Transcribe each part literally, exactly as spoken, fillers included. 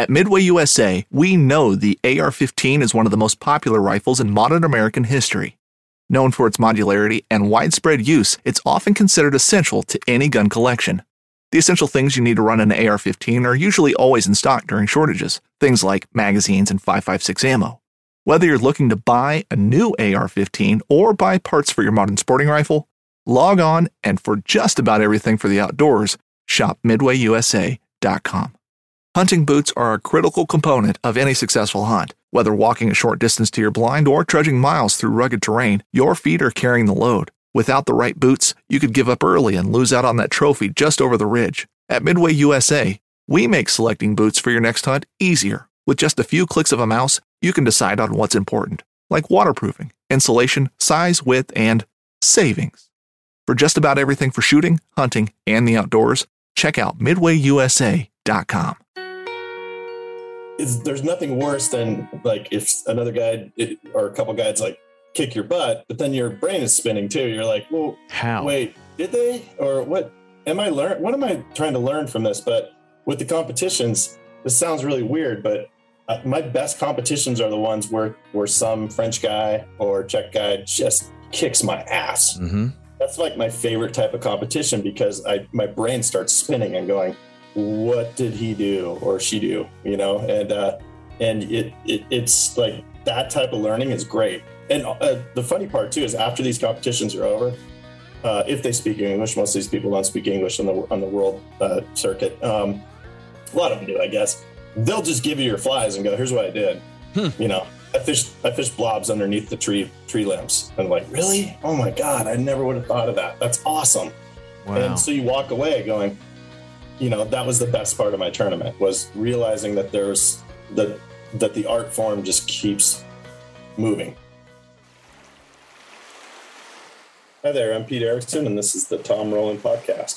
At Midway U S A, we know the A R fifteen is one of the most popular rifles in modern American history. Known for its modularity and widespread use, it's often considered essential to any gun collection. The essential things you need to run an A R fifteen are usually always in stock during shortages, things like magazines and five five six ammo. Whether you're looking to buy a new A R fifteen or buy parts for your modern sporting rifle, log on and for just about everything for the outdoors, shop midway u s a dot com. Hunting boots are a critical component of any successful hunt. Whether walking a short distance to your blind or trudging miles through rugged terrain, your feet are carrying the load. Without the right boots, you could give up early and lose out on that trophy just over the ridge. At Midway U S A, we make selecting boots for your next hunt easier. With just a few clicks of a mouse, you can decide on what's important, like waterproofing, insulation, size, width, and savings. For just about everything for shooting, hunting, and the outdoors, check out midway u s a dot com. Is there's nothing worse than like if another guy it, or a couple guys like kick your butt, but then your brain is spinning too. You're like, well, how? Wait, did they? Or what am I learn? What am I trying to learn from this? But with the competitions, this sounds really weird, but uh, my best competitions are the ones where where some French guy or Czech guy just kicks my ass. Mm-hmm. That's like my favorite type of competition because I my brain starts spinning and going, what did he do or she do, you know? And uh, and it, it it's like that type of learning is great. And uh, the funny part too is after these competitions are over, uh, if they speak English, most of these people don't speak English on the on the world uh, circuit. Um, a lot of them do, I guess. They'll just give you your flies and go, "Here's what I did." Hmm. You know, I fished I fished blobs underneath the tree tree limbs. And I'm like, really? Oh my God, I never would have thought of that. That's awesome. Wow. And so you walk away going, you know, that was the best part of my tournament, was realizing that there's that that the art form just keeps moving. Hi there, I'm Pete Erickson, and this is the Tom Rowland Podcast.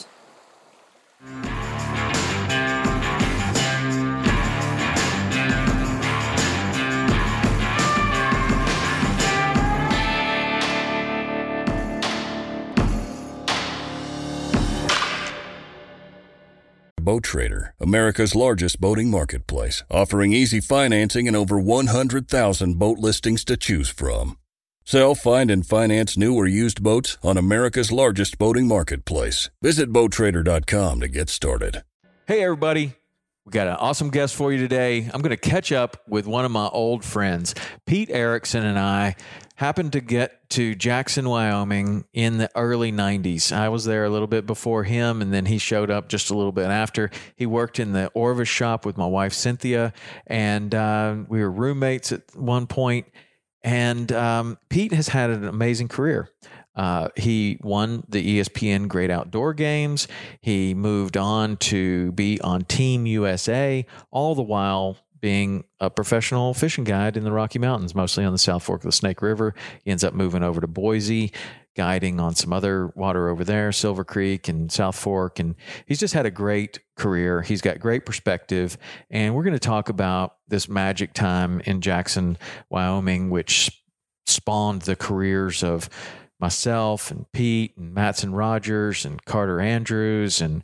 Boat Trader, America's largest boating marketplace, offering easy financing and over one hundred thousand boat listings to choose from. Sell, find, and finance new or used boats on America's largest boating marketplace. Visit boat trader dot com to get started. Hey, everybody. We got an awesome guest for you today. I'm going to catch up with one of my old friends. Pete Erickson and I happened to get to Jackson, Wyoming in the early nineties. I was there a little bit before him, and then he showed up just a little bit after. He worked in the Orvis shop with my wife, Cynthia, and uh, we were roommates at one point. And um, Pete has had an amazing career. Uh, he won the E S P N Great Outdoor Games. He moved on to be on Team U S A, all the while being a professional fishing guide in the Rocky Mountains, mostly on the South Fork of the Snake River. He ends up moving over to Boise, guiding on some other water over there, Silver Creek and South Fork. And he's just had a great career. He's got great perspective. And we're going to talk about this magic time in Jackson, Wyoming, which spawned the careers of myself and Pete and Matson Rogers and Carter Andrews and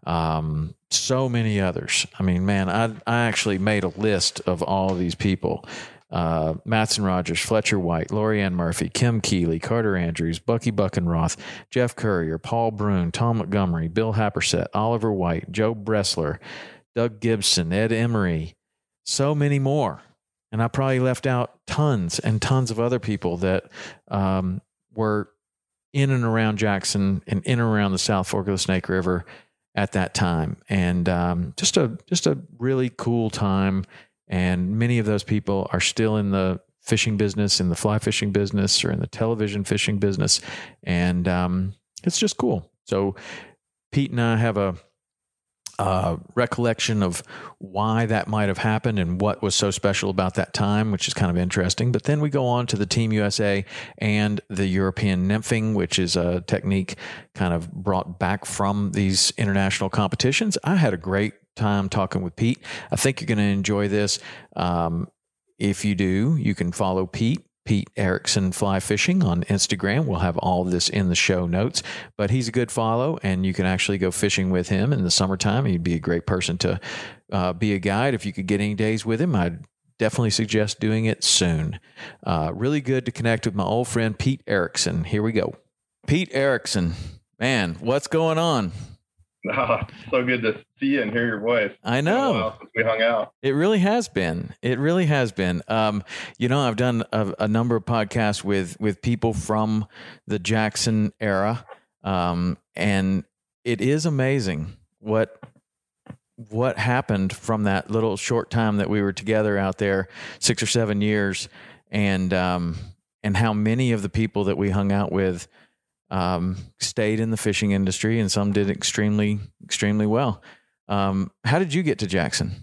um, so many others. I mean, man, I I actually made a list of all of these people. Uh, Matson Rogers, Fletcher White, Lori Ann Murphy, Kim Keeley, Carter Andrews, Bucky Buckenroth, Jeff Currier, Paul Brune, Tom Montgomery, Bill Happersett, Oliver White, Joe Bressler, Doug Gibson, Ed Emery, so many more. And I probably left out tons and tons of other people that um, were in and around Jackson and in and around the South Fork of the Snake River at that time. And um, just a just a really cool time. And many of those people are still in the fishing business, in the fly fishing business, or in the television fishing business. And um, it's just cool. So Pete and I have a Uh, recollection of why that might have happened and what was so special about that time, which is kind of interesting. But then we go on to the Team U S A and the European nymphing, which is a technique kind of brought back from these international competitions. I had a great time talking with Pete. I think you're going to enjoy this. Um, if you do, you can follow Pete, Pete Erickson Fly Fishing on Instagram. We'll have all of this in the show notes, but he's a good follow, and you can actually go fishing with him in the summertime. He'd be a great person to uh, be a guide. If you could get any days with him, I'd definitely suggest doing it soon. Uh, really good to connect with my old friend, Pete Erickson. Here we go. Pete Erickson, man, what's going on? Oh, so good to see you and hear your voice. I know. It's been a while since we hung out. It really has been. It really has been. Um, you know, I've done a, a number of podcasts with with people from the Jackson era, um, and it is amazing what what happened from that little short time that we were together out there, six or seven years, and um, and how many of the people that we hung out with Um, stayed in the fishing industry, and some did extremely, extremely well. Um, how did you get to Jackson?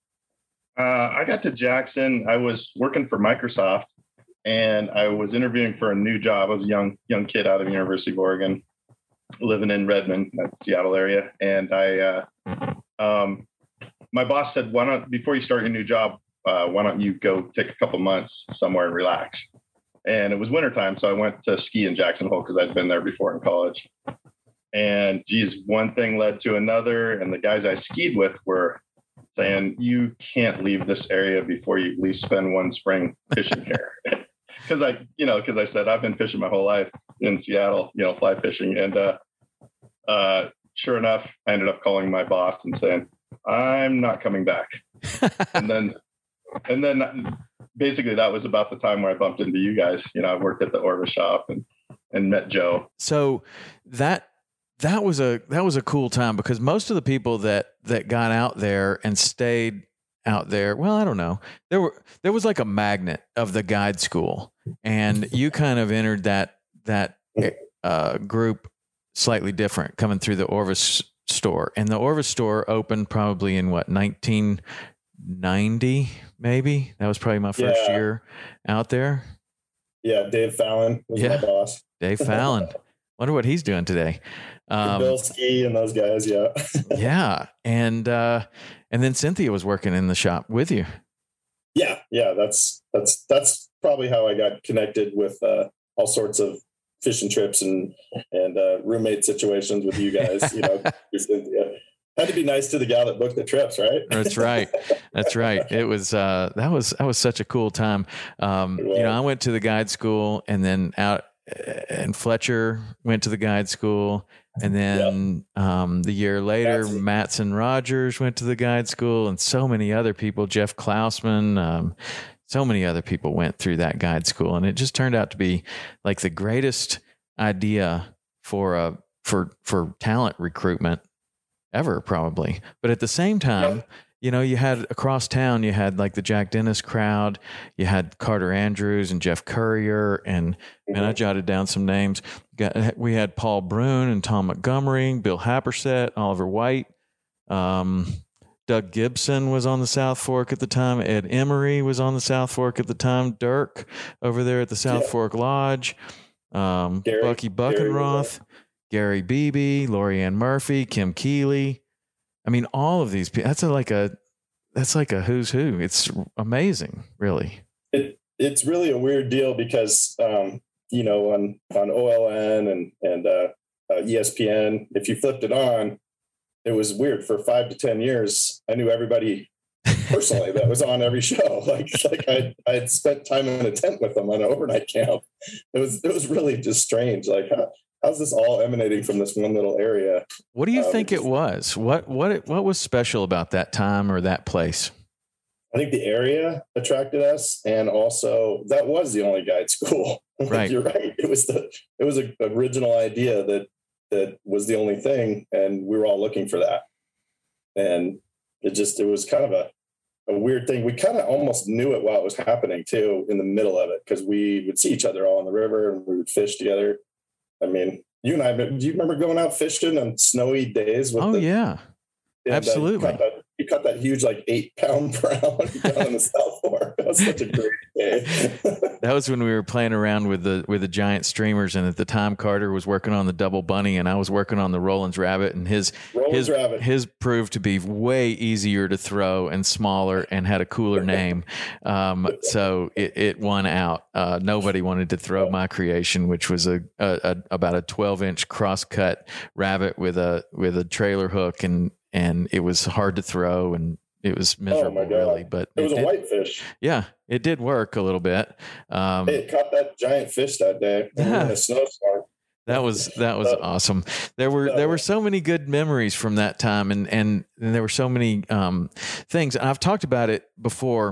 Uh, I got to Jackson. I was working for Microsoft, and I was interviewing for a new job. I was a young young kid out of the University of Oregon, living in Redmond, that Seattle area. And I, uh, um, my boss said, "Why not, before you start your new job, uh, why don't you go take a couple months somewhere and relax?" And it was wintertime, so I went to ski in Jackson Hole because I'd been there before in college. And geez, one thing led to another. And the guys I skied with were saying, "You can't leave this area before you at least spend one spring fishing here." Because I, you know, because I said I've been fishing my whole life in Seattle, you know, fly fishing. And uh, uh, sure enough, I ended up calling my boss and saying, "I'm not coming back." and then, and then. Basically, that was about the time where I bumped into you guys. You know, I worked at the Orvis shop and, and met Joe. So that that was a that was a cool time, because most of the people that that got out there and stayed out there, well, I don't know, there were there was like a magnet of the guide school, and you kind of entered that that uh, group slightly different, coming through the Orvis store, and the Orvis store opened probably in what, nineteen ninety, maybe. That was probably my first yeah. year out there. Yeah, Dave Fallon was yeah. my boss. Dave Fallon. Wonder what he's doing today. Um, Bill Ski and those guys, yeah. yeah, and uh, and then Cynthia was working in the shop with you. Yeah, yeah, that's that's that's probably how I got connected with uh, all sorts of fishing trips and and uh, roommate situations with you guys. You know, Cynthia. Had to be nice to the gal that booked the trips, right? That's right. That's right. It was uh, that was that was such a cool time. Um, you know, I went to the guide school, and then out, and Fletcher went to the guide school, and then yep. um, the year later, Matson. Matson Rogers went to the guide school, and so many other people. Jeff Klausman, um, so many other people went through that guide school, and it just turned out to be like the greatest idea for a for for talent recruitment ever, probably. But at the same time, you know, you had across town, you had like the Jack Dennis crowd, you had Carter Andrews and Jeff Currier, and mm-hmm. man, I jotted down some names. We had Paul Brune and Tom Montgomery, Bill Happersett, Oliver White, um, Doug Gibson was on the South Fork at the time. Ed Emery was on the South Fork at the time. Dirk over there at the South yeah. Fork Lodge, um, Gary, Bucky Buckenroth. Gary Beebe, Lorianne Murphy, Kim Keeley. I mean, all of these people. That's a, like a that's like a who's who. It's amazing, really. It it's really a weird deal because um, you know, on on O L N and and uh, uh, E S P N, if you flipped it on, it was weird. For five to ten years, I knew everybody personally that was on every show. Like like I I had spent time in a tent with them on an overnight camp. It was it was really just strange. Like. Huh? How's this all emanating from this one little area? What do you um, think it was? What what what was special about that time or that place? I think the area attracted us, and also that was the only guide school. Right, you're right. It was the it was an original idea that that was the only thing, and we were all looking for that. And it just it was kind of a a weird thing. We kind of almost knew it while it was happening too, in the middle of it, because we would see each other all on the river and we would fish together. I mean, you and I, do you remember going out fishing on snowy days? With oh, the, yeah, absolutely. Uh, you caught that huge, like eight pound brown down in the South Fork. That was such a great day. That was when we were playing around with the with the giant streamers, and at the time Carter was working on the double bunny, and I was working on the Roland's rabbit, and his Roland's his rabbit. his proved to be way easier to throw and smaller and had a cooler name. Um, so it, it won out. Uh, nobody wanted to throw my creation, which was a, a, a about a twelve inch cross cut rabbit with a with a trailer hook, and and it was hard to throw, and it was miserable, oh my God. really. But it was it a did, whitefish. Yeah, it did work a little bit. Um, It caught that giant fish that day in a snowstorm. That was that was Uh, awesome. There were there were so many good memories from that time, and and, and there were so many um, things. And I've talked about it before,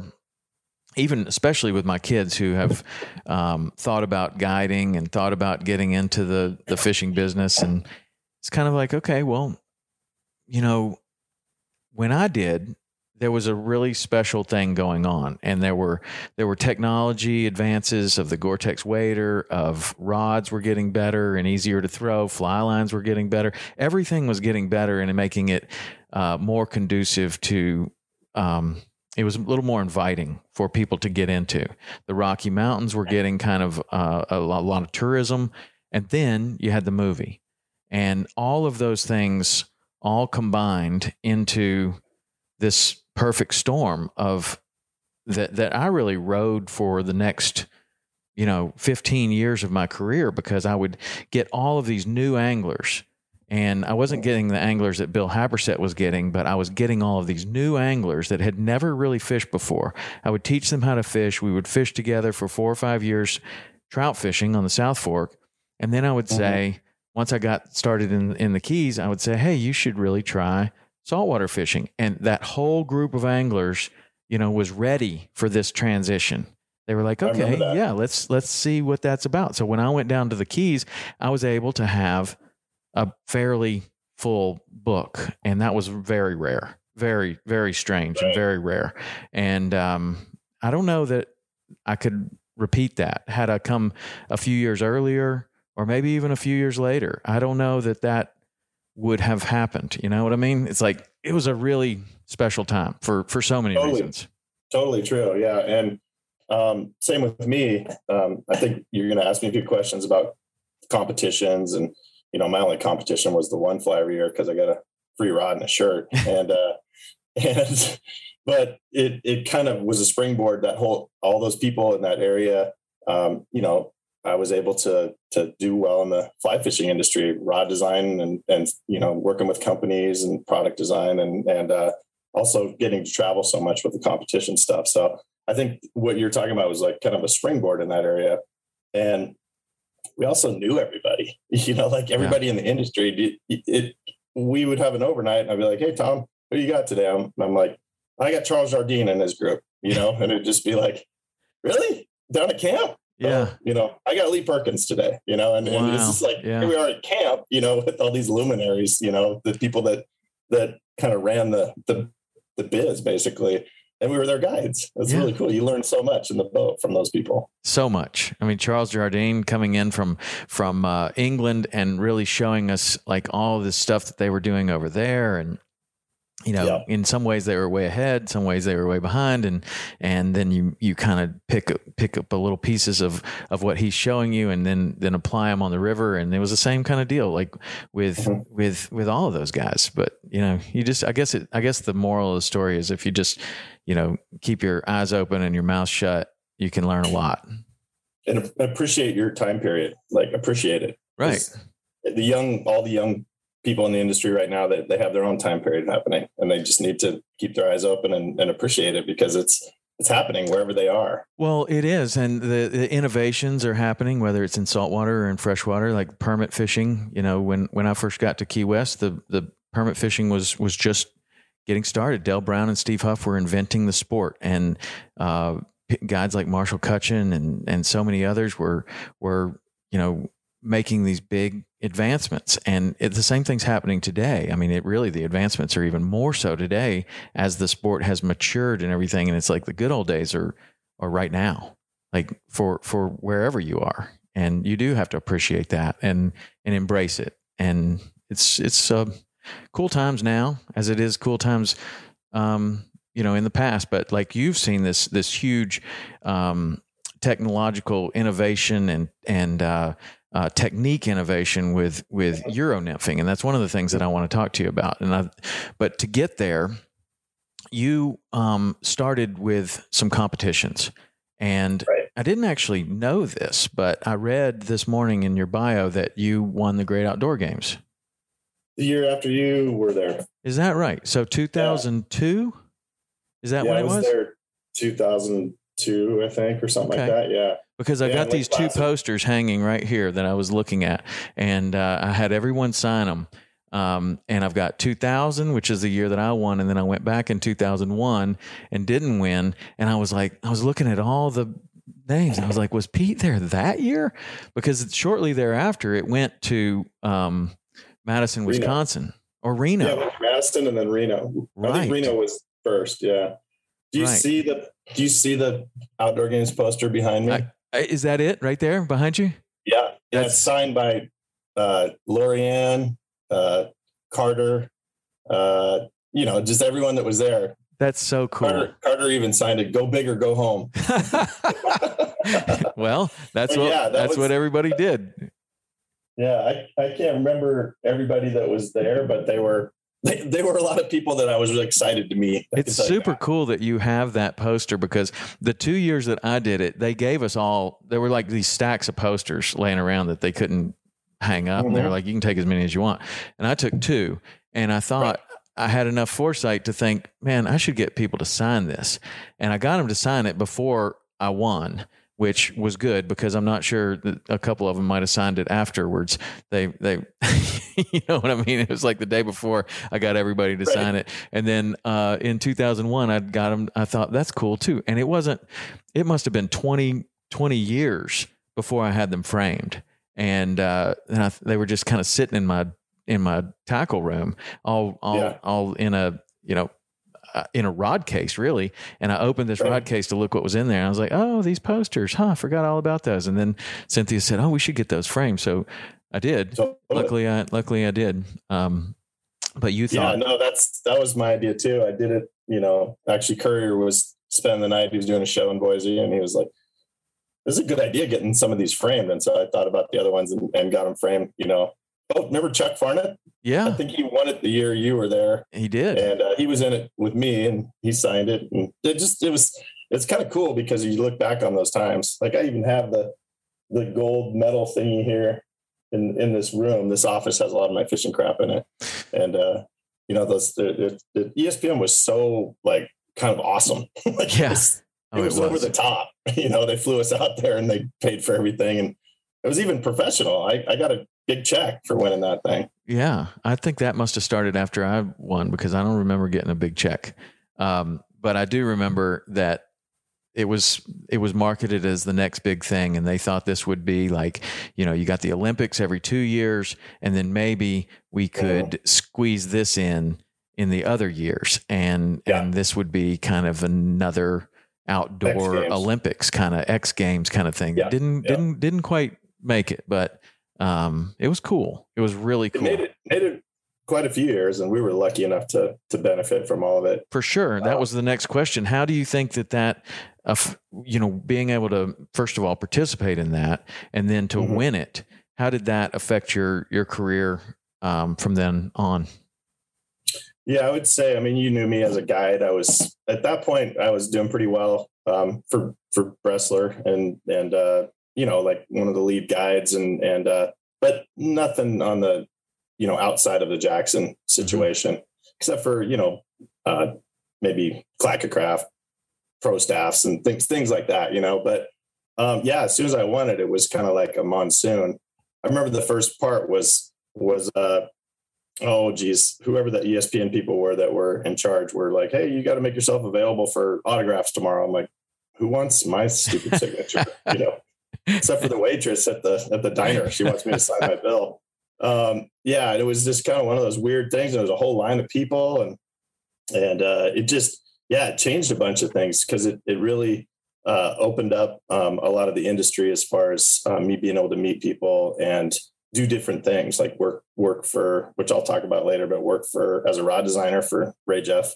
even especially with my kids who have um, thought about guiding and thought about getting into the the fishing business. And it's kind of like, okay, well, you know, when I did, there was a really special thing going on, and there were there were technology advances of the Gore-Tex wader, of rods were getting better and easier to throw, fly lines were getting better, everything was getting better and making it uh, more conducive to. Um, it was a little more inviting for people to get into. The Rocky Mountains were getting kind of uh, a lot of tourism, and then you had the movie, and all of those things all combined into this perfect storm of that that I really rode for the next, you know, fifteen years of my career, because I would get all of these new anglers, and I wasn't getting the anglers that Bill Haberset was getting, but I was getting all of these new anglers that had never really fished before. I would teach them how to fish. We would fish together for four or five years, trout fishing on the South Fork. And then I would mm-hmm. say, once I got started in, in the Keys, I would say, hey, you should really try saltwater fishing. And that whole group of anglers, you know, was ready for this transition. They were like, okay, yeah, let's, let's see what that's about. So when I went down to the Keys, I was able to have a fairly full book. And that was very rare, very, very strange right. and very rare. And, um, I don't know that I could repeat that had I come a few years earlier, or maybe even a few years later. I don't know that that would have happened. You know what I mean? It's like, it was a really special time for, for so many totally, reasons. Totally true. Yeah. And, um, same with me. Um, I think you're going to ask me a few questions about competitions, and, you know, my only competition was the one fly every year, cause I got a free rod and a shirt and, uh, and, but it, it kind of was a springboard, that whole, all those people in that area. Um, you know, I was able to to do well in the fly fishing industry, rod design, and and you know, working with companies and product design, and and uh, also getting to travel so much with the competition stuff. So I think what you're talking about was like kind of a springboard in that area, and we also knew everybody. You know, like everybody yeah. in the industry. It, it we would have an overnight, and I'd be like, "Hey, Tom, what do you got today?" I'm, I'm like, "I got Charles Jardine in his group," you know, and it'd just be like, "Really? Down at camp?" Yeah. So, you know, I got Lee Perkins today, you know, and, wow. and it's just like, yeah. here we are at camp, you know, with all these luminaries, you know, the people that, that kind of ran the, the, the biz basically. And we were their guides. That's yeah. really cool. You learn so much in the boat from those people. So much. I mean, Charles Jardine coming in from, from uh, England and really showing us like all this stuff that they were doing over there. And, you know, yeah. in some ways they were way ahead, some ways they were way behind. And, and then you, you kind of pick up, pick up a little pieces of, of what he's showing you, and then, then apply them on the river. And it was the same kind of deal, like with, mm-hmm. with, with all of those guys. But, you know, you just, I guess it, I guess the moral of the story is if you just, you know, keep your eyes open and your mouth shut, you can learn a lot. And appreciate your time period, like appreciate it. Right. The young, all the young people in the industry right now, that they, they have their own time period happening, and they just need to keep their eyes open and, and appreciate it, because it's, it's happening wherever they are. Well, it is. And the, the innovations are happening, whether it's in saltwater or in freshwater, like permit fishing. You know, when, when I first got to Key West, the, the permit fishing was, was just getting started. Del Brown and Steve Huff were inventing the sport, and, uh, guides like Marshall Cutchin and, and so many others were, were, you know, making these big advancements. And it, the same thing's happening today. I mean, it really, the advancements are even more so today as the sport has matured and everything. And it's like the good old days are, are right now, like for, for wherever you are. And you do have to appreciate that and, and embrace it. And it's, it's uh, cool times now, as it is cool times um, you know, in the past, but like you've seen this, this huge, um, technological innovation and, and, uh, uh, technique innovation with, with Euro nymphing. And that's one of the things that I want to talk to you about. And I, but to get there, you, um, started with some competitions, and Right. I didn't actually know this, but I read this morning in your bio that you won the Great Outdoor Games. The year after you were there. Is that right? So two thousand two, yeah. Is that yeah, when it I was? was? There two thousand two, I think, or something Okay. like that. Yeah. Because I yeah, got these two classic. posters hanging right here that I was looking at, and uh, I had everyone sign them. Um, and I've got two thousand, which is the year that I won. And then I went back in two thousand one and didn't win. And I was like, I was looking at all the names. I was like, was Pete there that year? Because shortly thereafter, it went to um, Madison, Reno. Wisconsin, or Reno. Yeah, Madison and then Reno. I Right. think Reno was first. Yeah. Do you Right. see the Do you see the Outdoor Games poster behind me? I- Is that it right there behind you? yeah, yeah. That's- It's signed by uh, Lorianne, uh, Carter. Uh, you know, just everyone that was there. That's so cool. Carter, Carter even signed it. Go big or go home. Well, that's But what yeah, that that's was- what everybody did. Yeah, I, I can't remember everybody that was there, but they were they, they were a lot of people that I was really excited to meet. I It's can tell you super that. cool that you have that poster, because the two years that I did it, they gave us all, there were like these stacks of posters laying around that they couldn't hang up. And they were Mhm. like, you can take as many as you want. And I took two, and I thought I had enough foresight to think, man, I should get people to sign this. And I got them to sign it before I won, which was good, because I'm not sure that a couple of them might have signed it afterwards. They, they, you know what I mean? It was like the day before I got everybody to Right. sign it. And then, uh, in two thousand one, I got them. I thought that's cool too. And it wasn't, it must've been twenty, twenty years before I had them framed. And, uh, and I, they were just kind of sitting in my, in my tackle room, all, all, Yeah. all in a, you know, Uh, in a rod case, really. And I opened this Right. rod case to look what was in there. And I was like, oh, these posters, huh? I forgot all about those. And then Cynthia said, oh, we should get those framed. So I did. So, Luckily, I, luckily I did. Um, but you yeah, thought, no, that's that was my idea too. I did it, you know, actually Courier was spending the night. He was doing a show in Boise, and he was like, this is a good idea getting some of these framed. And so I thought about the other ones and, and got them framed, you know. Oh, remember Chuck Farnett? I yeah, think he won it the year you were there. he did. And uh, he was in it with me, and he signed it. And it just, it was, it's kind of cool because you look back on those times. Like I even have the, the gold medal thingy here in, in this room. This office has a lot of my fishing crap in it. And, uh, you know, those, the, the, the E S P N was so like kind of awesome. like Yeah. It was, Oh, it was over the top. You know, they flew us out there and they paid for everything. And it was even professional. I, I got a big check for winning that thing. Yeah, I think that must have started after I won, because I don't remember getting a big check. Um, but I do remember that it was it was marketed as the next big thing, and they thought this would be like, you know, you got the Olympics every two years, and then maybe we could squeeze this in in the other years, and Yeah. and this would be kind of another outdoor X Games. Olympics kind of X Games kind of thing. Yeah, Didn't yeah. didn't didn't quite make it, but um, it was cool. It was really It cool. made it, made it quite a few years, and we were lucky enough to to benefit from all of it. For sure. That Uh, was the next question. How do you think that that, uh, f- you know, being able to, first of all, participate in that, and then to Mhm. win it, how did that affect your, your career um, from then on? Yeah, I would say, I mean, you knew me as a guide. I was at that point, I was doing pretty well um, for for Bressler, and and uh, you know, like one of the lead guides, and and uh, but nothing on the, you know, outside of the Jackson situation, except for, you know, uh, maybe Clackacraft, pro staffs, and things things like that, you know. But um, yeah, as soon as I won it, it was kind of like a monsoon. I remember the first part was was. Uh, oh geez, whoever the E S P N people were that were in charge were like, hey, you got to make yourself available for autographs tomorrow. I'm like, who wants my stupid signature? You know, except for the waitress at the at the diner. She wants me to sign my bill. Um, yeah, it was just kind of one of those weird things. There was a whole line of people, and and uh, it just, yeah, it changed a bunch of things, because it it really uh, opened up um, a lot of the industry as far as uh, me being able to meet people and do different things, like work, work for, which I'll talk about later, but work for as a rod designer for Ray Jeff,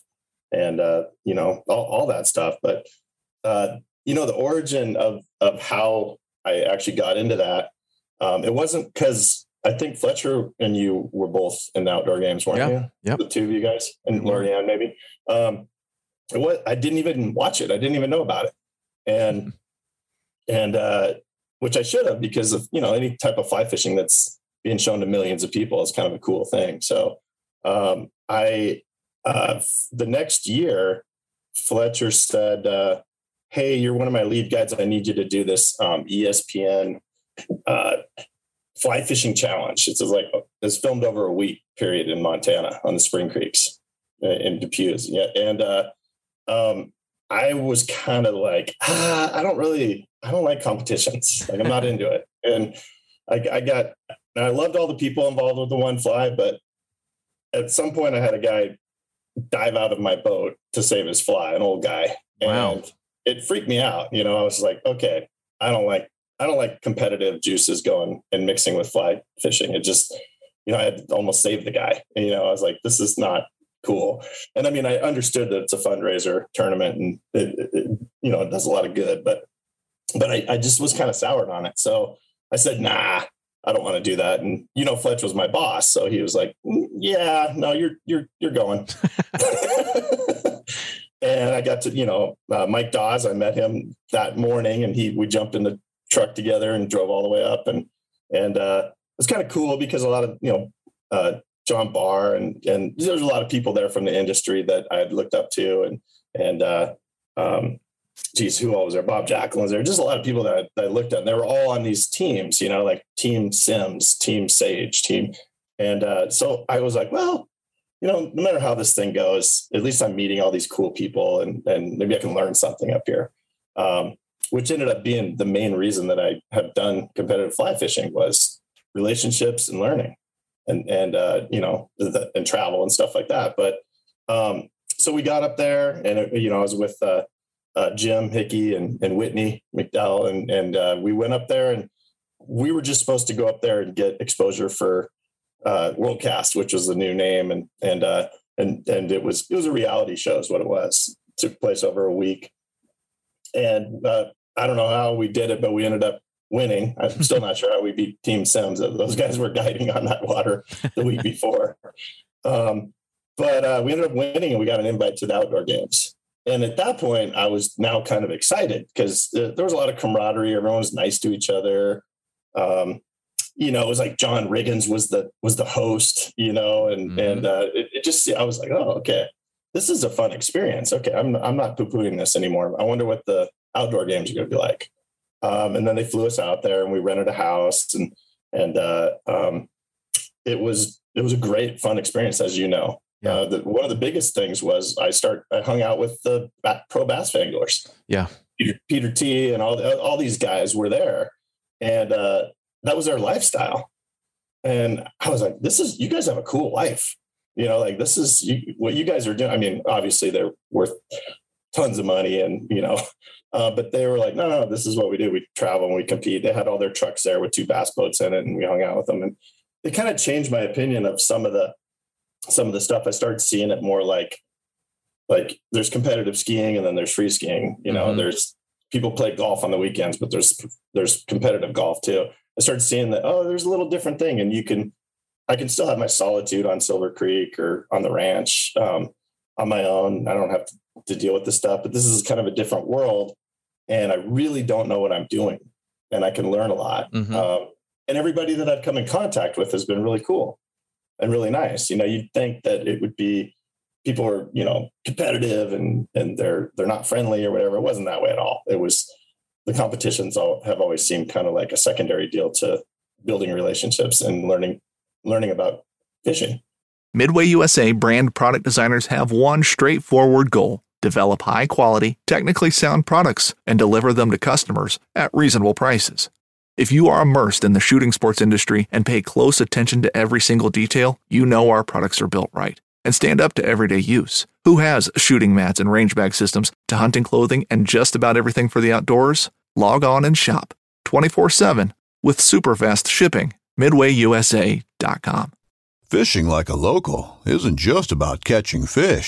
and, uh, you know, all, all that stuff. But, uh, you know, the origin of, of how I actually got into that, um, it wasn't because I think Fletcher and you were both in the outdoor games, weren't yeah. you? Yep. The two of you guys, and Mm-hmm. Lorianne maybe. Um, it was, I didn't even watch it. I didn't even know about it. And, and, uh, which I should have, because of, you know, any type of fly fishing that's being shown to millions of people is kind of a cool thing. So, um, I, uh, the next year, Fletcher said, uh, hey, you're one of my lead guides. I need you to do this, um, E S P N, uh, fly fishing challenge. It's like, it's filmed over a week period in Montana on the Spring Creeks in Depews. Yeah. And, uh, um, I was kind of like, ah, I don't really, I don't like competitions. Like, I'm not into it. And I, I got, and I loved all the people involved with the one fly, but at some point I had a guy dive out of my boat to save his fly, an old guy. And Wow. it freaked me out. You know, I was like, okay, I don't like, I don't like competitive juices going and mixing with fly fishing. It just, you know, I had to almost save the guy. And, you know, I was like, this is not cool. And I mean, I understood that it's a fundraiser tournament and it, it, it you know, it does a lot of good, but, but I, I just was kind of soured on it. So I said, nah, I don't want to do that. And, you know, Fletch was my boss. So he was like, yeah, no, you're, you're, you're going. And I got to, you know, uh, Mike Dawes, I met him that morning and he, we jumped in the truck together and drove all the way up. And, and, uh, it was kind of cool because a lot of, you know, uh, John Barr and, and there's a lot of people there from the industry that I had looked up to. And, and, uh, um, geez, who all was there? Bob Jacklin was there. Just a lot of people that I, that I looked at, and they were all on these teams, you know, like Team Sims, Team Sage, Team. And, uh, so I was like, well, you know, no matter how this thing goes, at least I'm meeting all these cool people and, and maybe I can learn something up here. Um, which ended up being the main reason that I have done competitive fly fishing was relationships and learning. And, and, uh, you know, the, and travel and stuff like that. But, um, so we got up there and, it, you know, I was with, uh, uh, Jim Hickey and, and Whitney McDowell. And, and, uh, we went up there and we were just supposed to go up there and get exposure for, uh, Worldcast, which was the new name. And, and, uh, and, and it was, it was a reality show is what it was. It took place over a week. And, uh, I don't know how we did it, but we ended up winning. I'm still not sure how we beat Team Sims. Those guys were guiding on that water the week before. Um, but uh, we ended up winning and we got an invite to the outdoor games. And at that point, I was now kind of excited because uh, there was a lot of camaraderie. Everyone was nice to each other. Um, you know, it was like John Riggins was the was the host, you know, and mm-hmm. and uh, it, it just I was like, oh, okay, this is a fun experience. Okay, I'm I'm not poo-pooing this anymore. I wonder what the outdoor games are going to be like. Um, and then they flew us out there and we rented a house and, and, uh, um, it was, it was a great fun experience, as you know. Yeah. Uh, the, one of the biggest things was I start, I hung out with the pro bass anglers. Yeah. Peter, Peter T and all, the, all these guys were there and, uh, that was their lifestyle. And I was like, this is, you guys have a cool life, you know, like this is you, what you guys are doing. I mean, obviously they're worth tons of money and, you know, Uh, but they were like, no, no, this is what we do. We travel and we compete. They had all their trucks there with two bass boats in it, and we hung out with them. And it kind of changed my opinion of some of the some of the stuff. I started seeing it more like like there's competitive skiing and then there's free skiing. You know, mm-hmm. there's people play golf on the weekends, but there's there's competitive golf too. I started seeing that, oh, there's a little different thing, and you can I can still have my solitude on Silver Creek or on the ranch um, on my own. I don't have to, to deal with this stuff, but this is kind of a different world. And I really don't know what I'm doing and I can learn a lot. Mm-hmm. Um, and everybody that I've come in contact with has been really cool and really nice. You know, you'd think that it would be people are, you know, competitive and, and they're, they're not friendly or whatever. It wasn't that way at all. It was the competitions all have always seemed kind of like a secondary deal to building relationships and learning, learning about fishing. Midway U S A brand product designers have one straightforward goal: develop high-quality, technically sound products and deliver them to customers at reasonable prices. If you are immersed in the shooting sports industry and pay close attention to every single detail, you know our products are built right and stand up to everyday use. Who has shooting mats and range bag systems to hunting clothing and just about everything for the outdoors? Log on and shop twenty-four seven with super fast shipping. midway u s a dot com. Fishing like a local isn't just about catching fish.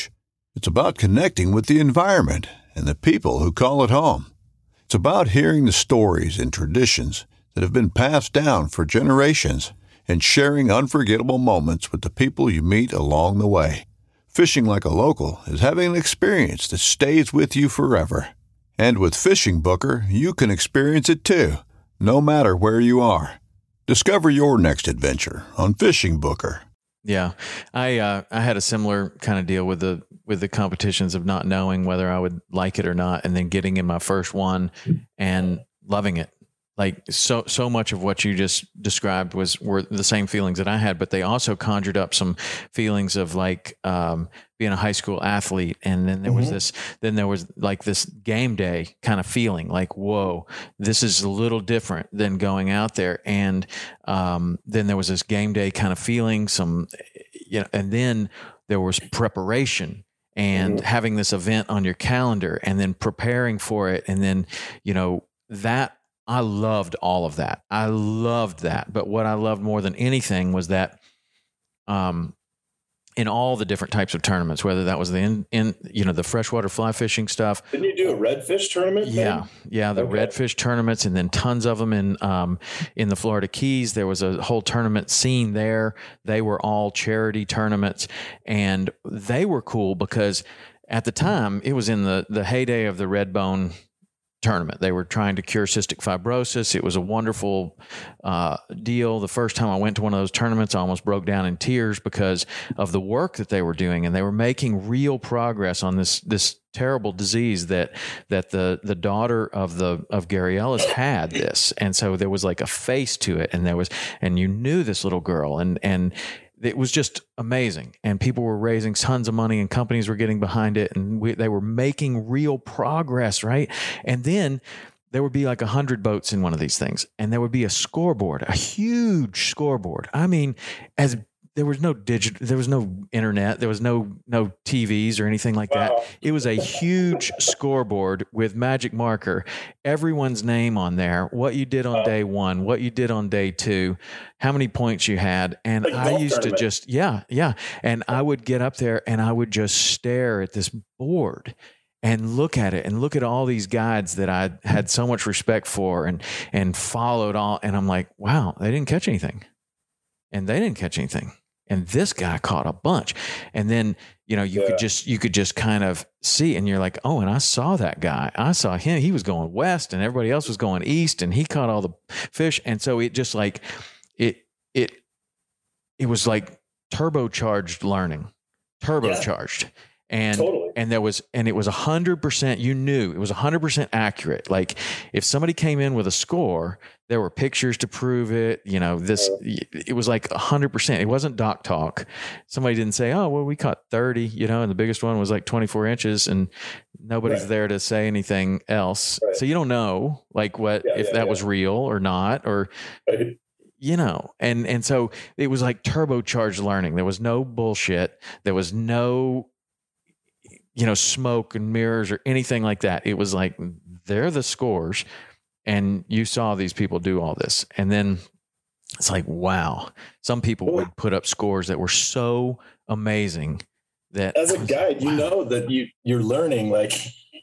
It's about connecting with the environment and the people who call it home. It's about hearing the stories and traditions that have been passed down for generations and sharing unforgettable moments with the people you meet along the way. Fishing like a local is having an experience that stays with you forever. And with Fishing Booker, you can experience it too, no matter where you are. Discover your next adventure on Fishing Booker. Yeah, I uh, I had a similar kind of deal with the with the competitions of not knowing whether I would like it or not, and then getting in my first one and loving it. Like so so much of what you just described was were the same feelings that I had, but they also conjured up some feelings of like um, being a high school athlete, and then there mm-hmm. was this then there was like this game day kind of feeling, like whoa, this is a little different than going out there, and um, then there was this game day kind of feeling, some you know, and then there was preparation. And mm-hmm. having this event on your calendar, and then preparing for it, and then you know that. I loved all of that. I loved that. But what I loved more than anything was that um, in all the different types of tournaments, whether that was the in, in you know the freshwater fly fishing stuff. Didn't you do a redfish tournament? Yeah, thing? yeah, the okay. redfish tournaments, and then tons of them in um, in the Florida Keys. There was a whole tournament scene there. They were all charity tournaments, and they were cool because at the time it was in the the heyday of the red bone tournament. They were trying to cure cystic fibrosis. It was a wonderful uh, deal. The first time I went to one of those tournaments, I almost broke down in tears because of the work that they were doing, and they were making real progress on this this terrible disease that that the the daughter of the of Gary Ellis had this, and so there was like a face to it, and there was and you knew this little girl, and and. It was just amazing, and people were raising tons of money, and companies were getting behind it, and we, they were making real progress, right? And then there would be like a hundred boats in one of these things, and there would be a scoreboard, a huge scoreboard. I mean, as there was no digital, there was no internet, there was no no T Vs or anything like wow. that. It was a huge scoreboard with magic marker, everyone's name on there, what you did on wow. day one, what you did on day two, how many points you had. And like I used tournament. to just, yeah, yeah. And I would get up there and I would just stare at this board and look at it and look at all these guides that I had so much respect for and and followed all. And I'm like, wow, they didn't catch anything. And they didn't catch anything. And this guy caught a bunch. And then, you know, you yeah. could just, you could just kind of see, and you're like, oh, and I saw that guy. I saw him. He was going west and everybody else was going east, and he caught all the fish. And so it just like, it, it, it was like turbocharged learning, turbocharged. Yeah. And, totally. and there was, and it was a hundred percent, you knew it was a hundred percent accurate. Like if somebody came in with a score, there were pictures to prove it, you know, this, it was like a hundred percent. It wasn't doc talk. Somebody didn't say, oh, well, we caught thirty, you know, and the biggest one was like twenty-four inches, and nobody's right. there to say anything else. Right. So you don't know like what, yeah, if yeah, that yeah. was real or not, or, right. you know, and, and so it was like turbocharged learning. There was no bullshit. There was no, you know, smoke and mirrors or anything like that. It was like, they're the scores, and you saw these people do all this. And then it's like, wow, some people would put up scores that were so amazing that as a guide, wow. you know, that you, you're learning, like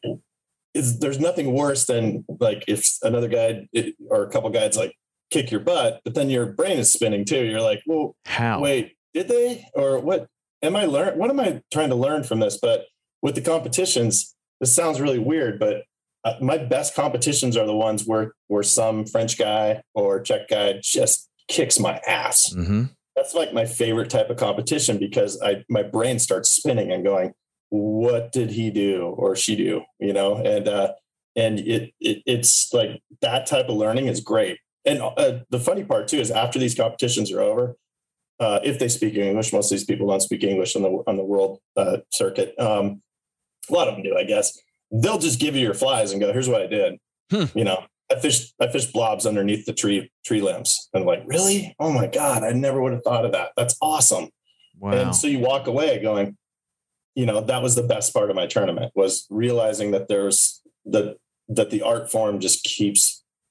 it's, there's nothing worse than like if another guide it, or a couple guides like kick your butt, but then your brain is spinning too. You're like, well, how, wait, did they, or what am I learn? What am I trying to learn from this? But with the competitions, this sounds really weird, but uh, my best competitions are the ones where, where some French guy or Czech guy just kicks my ass. Mm-hmm. That's like my favorite type of competition, because I, my brain starts spinning and going, what did he do or she do? You know? And, uh, and it, it it's like that type of learning is great. And uh, the funny part too, is after these competitions are over, uh, if they speak English, most of these people don't speak English on the, on the world uh, circuit. Um, a lot of them do, I guess. They'll just give you your flies and go, here's what I did. Hmm. You know, I fished, I fished blobs underneath the tree, tree limbs. And like, really? Oh my God. I never would have thought of that. That's awesome. Wow. And so you walk away going, you know, that was the best part of my tournament, was realizing that there's the, that the art form just keeps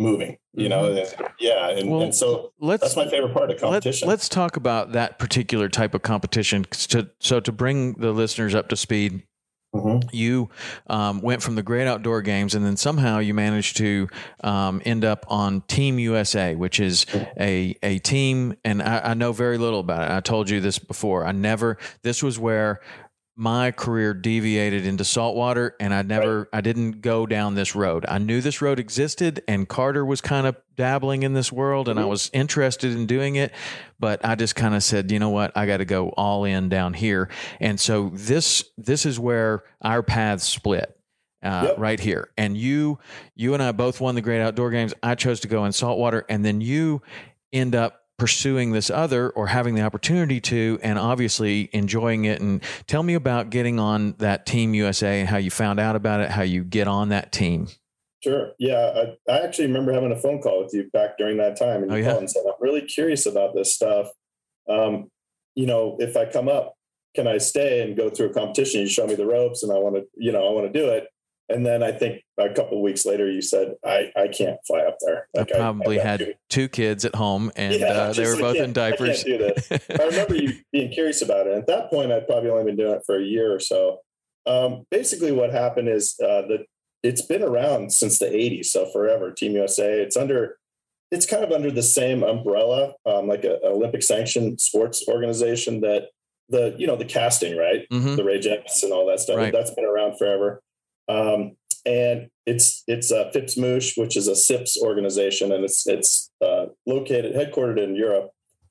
moving, you know? Mm-hmm. Yeah. And, well, and so let's, that's my favorite part of competition. Let, let's talk about that particular type of competition. To, so to bring the listeners up to speed, mm-hmm. you um, went from the Great Outdoor Games, and then somehow you managed to um, end up on Team U S A, which is a a team, and I, I know very little about it. I told you this before. I never, this was where my career deviated into saltwater, and I never, right. I didn't go down this road. I knew this road existed, and Carter was kind of dabbling in this world, and mm-hmm. I was interested in doing it, but I just kind of said, you know what, I got to go all in down here. And so this, this is where our paths split. Uh, yep. Right here. And you, you and I both won the Great Outdoor Games. I chose to go in saltwater, and then you end up pursuing this other, or having the opportunity to, and obviously enjoying it. And tell me about getting on that Team U S A and how you found out about it, how you get on that team. Sure. Yeah. I, I actually remember having a phone call with you back during that time, and you oh, yeah? called and said, I'm really curious about this stuff. Um, you know, if I come up, can I stay and go through a competition? You show me the ropes, and I want to, you know, I want to do it. And then I think a couple of weeks later, you said, I, I can't fly up there. Like I probably I, I had to. two kids at home, and yeah, uh, they were both in diapers. I can't do this. I remember you being curious about it. At that point, I'd probably only been doing it for a year or so. Um, basically, what happened is uh, that it's been around since the eighties, so forever. Team U S A. It's under, it's kind of under the same umbrella, um, like an Olympic sanctioned sports organization that the, you know, the casting, right, mm-hmm. the Ray Jemps and all that stuff. Right. That's been around forever. Um, and it's, it's a uh, FIPS-MOOSH, which is a S I P S organization, and it's, it's, uh, located, headquartered in Europe.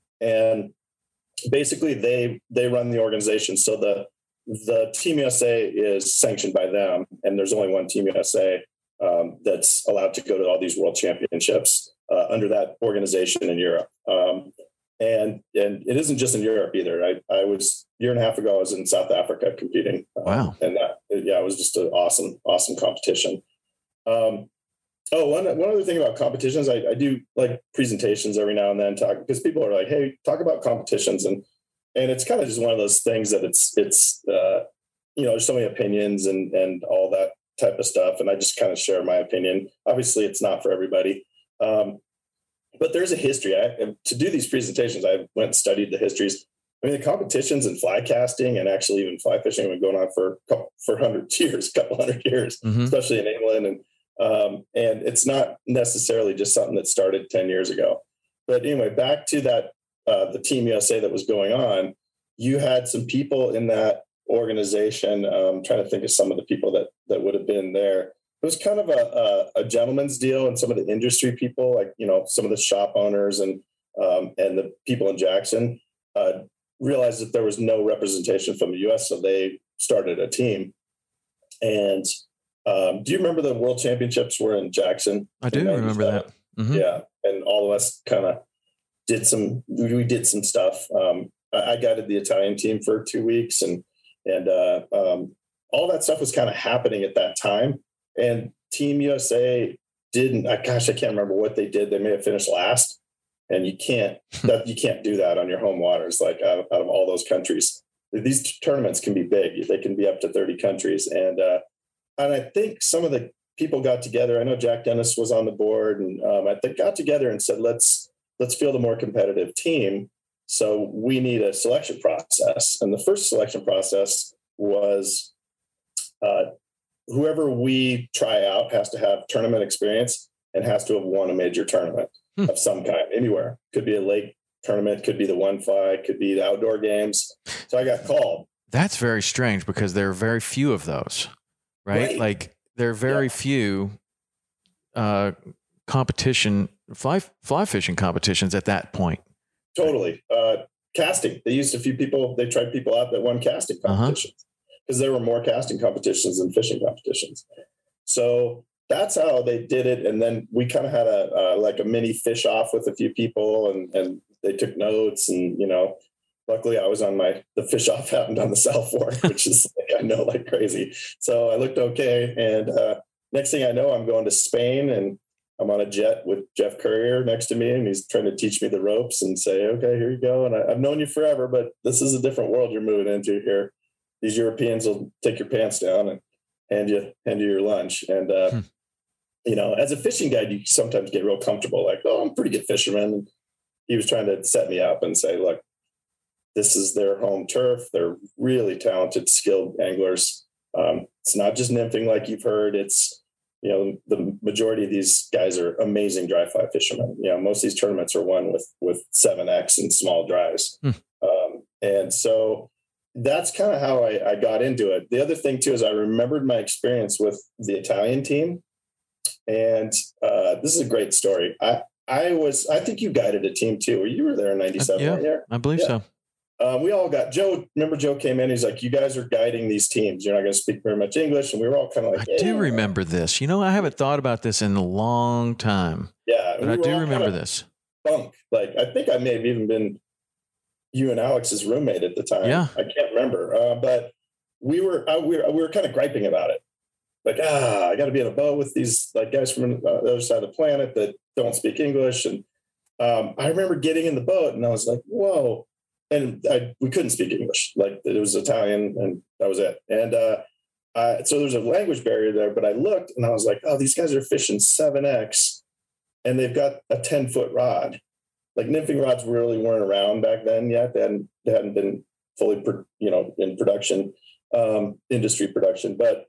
And basically they, they run the organization. So the, the Team U S A is sanctioned by them, and there's only one Team U S A, um, that's allowed to go to all these world championships, uh, under that organization in Europe. Um, and, and it isn't just in Europe either. I, I was a year and a half ago, I was in South Africa competing. Wow. Um, and that, yeah, it was just an awesome, awesome competition. Um, oh, one, one other thing about competitions, I, I do like presentations every now and then, talk, because people are like, hey, talk about competitions. And, and it's kind of just one of those things that it's, it's, uh, you know, there's so many opinions and, and all that type of stuff. And I just kind of share my opinion. Obviously it's not for everybody. Um, but there's a history. I, to do these presentations, I went and studied the histories. I mean, the competitions in fly casting and actually even fly fishing have been going on for a couple, for hundreds of years, a couple hundred years, mm-hmm. especially in England. And, um, and it's not necessarily just something that started ten years ago. But anyway, back to that, uh, the Team U S A that was going on, you had some people in that organization. I'm trying to think of some of the people that, that would have been there. It was kind of a, a, a gentleman's deal, and some of the industry people, like, you know, some of the shop owners and, um, and the people in Jackson, uh, realized that there was no representation from the U S, so they started a team. And um, do you remember the World Championships were in Jackson? I do remember that. Mm-hmm. Yeah, and all of us kind of did some. We did some stuff. Um, I, I guided the Italian team for two weeks, and and uh, um, all that stuff was kind of happening at that time. And Team U S A didn't. Uh, gosh, I can't remember what they did. They may have finished last. And you can't that you can't do that on your home waters, like out of, out of all those countries. These tournaments can be big; they can be up to thirty countries, and uh, and I think some of the people got together. I know Jack Dennis was on the board, and um, I think got together and said, "Let's let's field a more competitive team. So we need a selection process." And the first selection process was uh, whoever we try out has to have tournament experience and has to have won a major tournament of some kind, anywhere. Could be a lake tournament, could be the one fly, could be the outdoor games. So I got called. That's very strange, because there are very few of those, right? right. Like there are very yeah. few uh, competition, fly, fly fishing competitions at that point. Totally. Uh, casting. They used a few people, they tried people out that won casting competitions, because uh-huh. there were more casting competitions than fishing competitions. So that's how they did it. And then we kind of had a, uh, like a mini fish off with a few people, and, and they took notes, and, you know, luckily I was on my, the fish off happened on the South Fork, which is, like, I know, like crazy. So I looked okay. And, uh, next thing I know, I'm going to Spain, and I'm on a jet with Jeff Currier next to me, and he's trying to teach me the ropes and say, okay, here you go. And I, I've known you forever, but this is a different world you're moving into here. These Europeans will take your pants down and hand you, hand you your lunch. And, uh, hmm. you know, as a fishing guide, you sometimes get real comfortable, like, oh, I'm a pretty good fisherman. And he was trying to set me up and say, look, this is their home turf. They're really talented, skilled anglers. Um, it's not just nymphing like you've heard. It's, you know, the majority of these guys are amazing dry fly fishermen. You know, most of these tournaments are won with, with seven X and small dries. Hmm. Um, and so that's kind of how I, I got into it. The other thing too, is I remembered my experience with the Italian team. And uh, this is a great story. I, I was, I think you guided a team too, or you were there in ninety-seven. Uh, yeah, weren't you? I believe yeah. so. Um, we all got Joe. Remember, Joe came in. He's like, "You guys are guiding these teams. You're not going to speak very much English." And we were all kind of like, "I do remember this." You know, I haven't thought about this in a long time. Yeah, but we I do remember this. Bunk. Like, I think I may have even been you and Alex's roommate at the time. Yeah, I can't remember. Uh, but we were uh, we were we were kind of griping about it. Like, ah, I got to be in a boat with these like guys from uh, the other side of the planet that don't speak English. And um, I remember getting in the boat, and I was like, "Whoa." And I, we couldn't speak English, like it was Italian, and that was it. And uh, uh, so there's a language barrier there, but I looked and I was like, oh, these guys are fishing seven X and they've got a ten foot rod. Like nymphing rods really weren't around back then yet. They hadn't, they hadn't been fully, you know, in production, um, industry production. But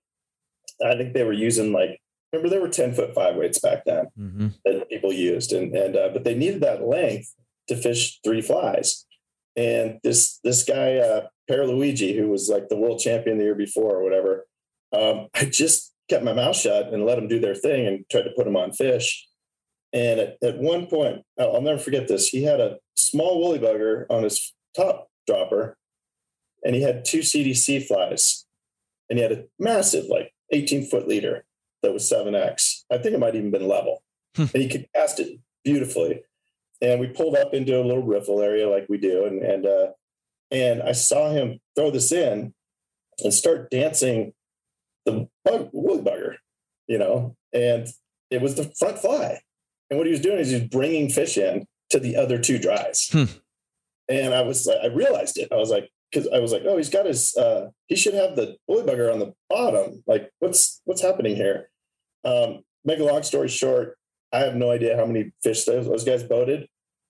I think they were using like, remember there were ten foot five weights back then mm-hmm. that people used. And, and uh, but they needed that length to fish three flies. And this this guy, uh, Luigi, who was like the world champion the year before or whatever, um, I just kept my mouth shut and let them do their thing and tried to put them on fish. And at, at one point, I'll, I'll never forget this. He had a small woolly bugger on his top dropper, and he had two C D C flies, and he had a massive, like eighteen foot leader that was seven X. I think it might even been level, and he could cast it beautifully. And we pulled up into a little riffle area like we do. And, and, uh, and I saw him throw this in and start dancing the bug, woolly bugger, you know, and it was the front fly. And what he was doing is he was bringing fish in to the other two dries. Hmm. And I was, I realized it. I was like, cause I was like, oh, he's got his, uh, he should have the woolly bugger on the bottom. Like what's, what's happening here? Um, make a long story short, I have no idea how many fish those, those guys boated,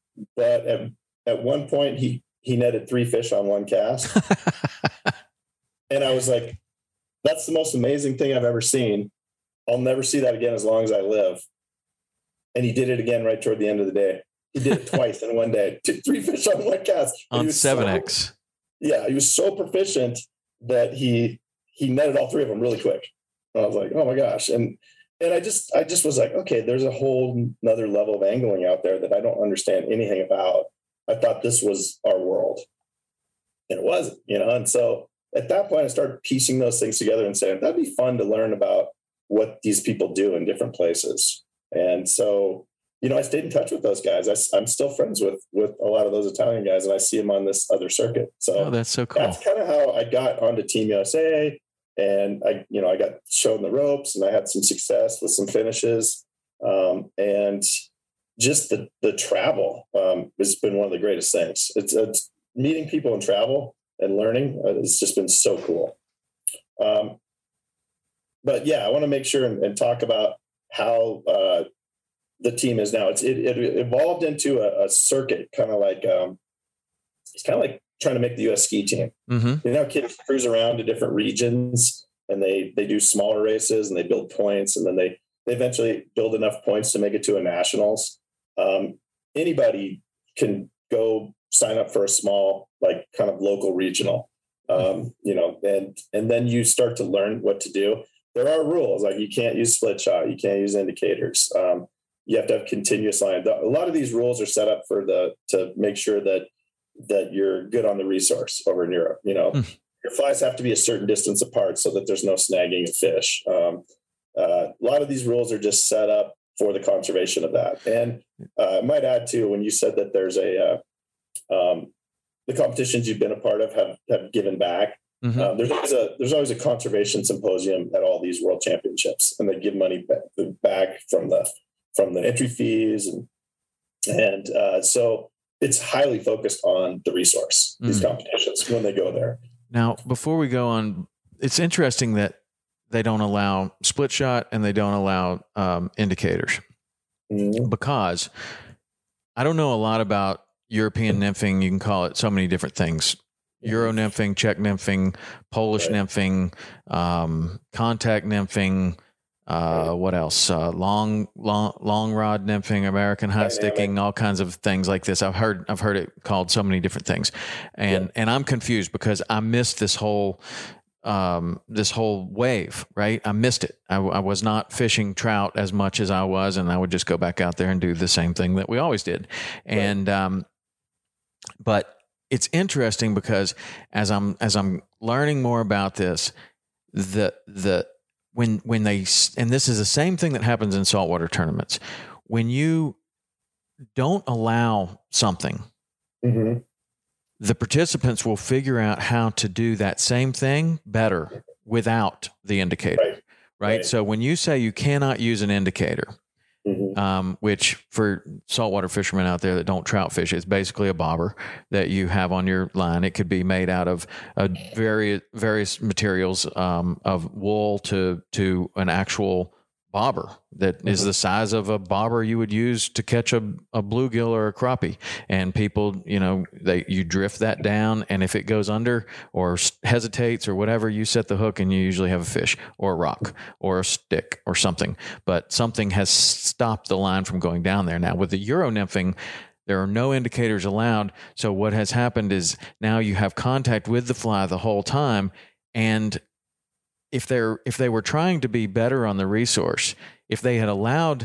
but at, at one point he, he netted three fish on one cast. And I was like, that's the most amazing thing I've ever seen. I'll never see that again as long as I live. And he did it again right toward the end of the day. He did it twice in one day, Took three fish on one cast. On seven X. So, yeah, he was so proficient that he, he netted all three of them really quick. And I was like, oh my gosh. And, And I just, I just was like, okay, there's a whole another level of angling out there that I don't understand anything about. I thought this was our world, and it wasn't, you know? And so at that point I started piecing those things together and saying, that'd be fun to learn about what these people do in different places. And so, you know, I stayed in touch with those guys. I, I'm still friends with, with a lot of those Italian guys, and I see them on this other circuit. So oh, that's so cool. That's kind of how I got onto Team U S A. And I, you know, I got shown the ropes, and I had some success with some finishes. Um, and just the, the travel um, has been one of the greatest things. It's, it's meeting people and travel and learning. Uh, it's just been so cool. Um, but yeah, I want to make sure and, and talk about how uh, the team is now. It's, it, it evolved into a, a circuit, kind of like, um, it's kind of like trying to make the U S ski team. Mm-hmm. You know, kids cruise around to different regions, and they, they do smaller races, and they build points, and then they, they eventually build enough points to make it to a nationals. Um, anybody can go sign up for a small, like kind of local regional, um, you know, and, and then you start to learn what to do. There are rules, like you can't use split shot. You can't use indicators. Um, you have to have continuous line. A lot of these rules are set up for the, to make sure that, that you're good on the resource over in Europe. You know, mm. your flies have to be a certain distance apart so that there's no snagging of fish. Um, uh, a lot of these rules are just set up for the conservation of that. And uh, I might add too, when you said that there's a, uh, um, the competitions you've been a part of have, have given back. Mm-hmm. Um, there's always a, there's always a conservation symposium at all these world championships, and they give money back, back from the, from the entry fees. And, and uh, so it's highly focused on the resource, these mm. competitions when they go there. Now, before we go on, it's interesting that they don't allow split shot and they don't allow um, indicators Mhm. because I don't know a lot about European nymphing. You can call it so many different things. Euro nymphing, Czech nymphing, Polish Right. nymphing, um, contact nymphing, uh, Right. what else? Uh, long, long, long rod nymphing, American high Dynamic. sticking, all kinds of things like this. I've heard, I've heard it called so many different things, and and I'm confused because I missed this whole, um, this whole wave. Right, I missed it. I, I was not fishing trout as much as I was, and I would just go back out there and do the same thing that we always did, and um, but it's interesting because as I'm as I'm learning more about this, the the when when they and this is the same thing that happens in saltwater tournaments. When you don't allow something, Mhm. the participants will figure out how to do that same thing better without the indicator. Right. Right? Right. So when you say you cannot use an indicator, Mhm. um, which for saltwater fishermen out there that don't trout fish, it's basically a bobber that you have on your line. It could be made out of uh, various various materials, um, of wool to to an actual bobber that Mm-hmm. is the size of a bobber you would use to catch a, a bluegill or a crappie. And people, you know, they you drift that down, and if it goes under or s- hesitates or whatever, you set the hook, and you usually have a fish or a rock or a stick or something. But something has stopped the line from going down there. Now with the Euro nymphing, there are no indicators allowed. So what has happened is now you have contact with the fly the whole time, and if they're if they were trying to be better on the resource, if they had allowed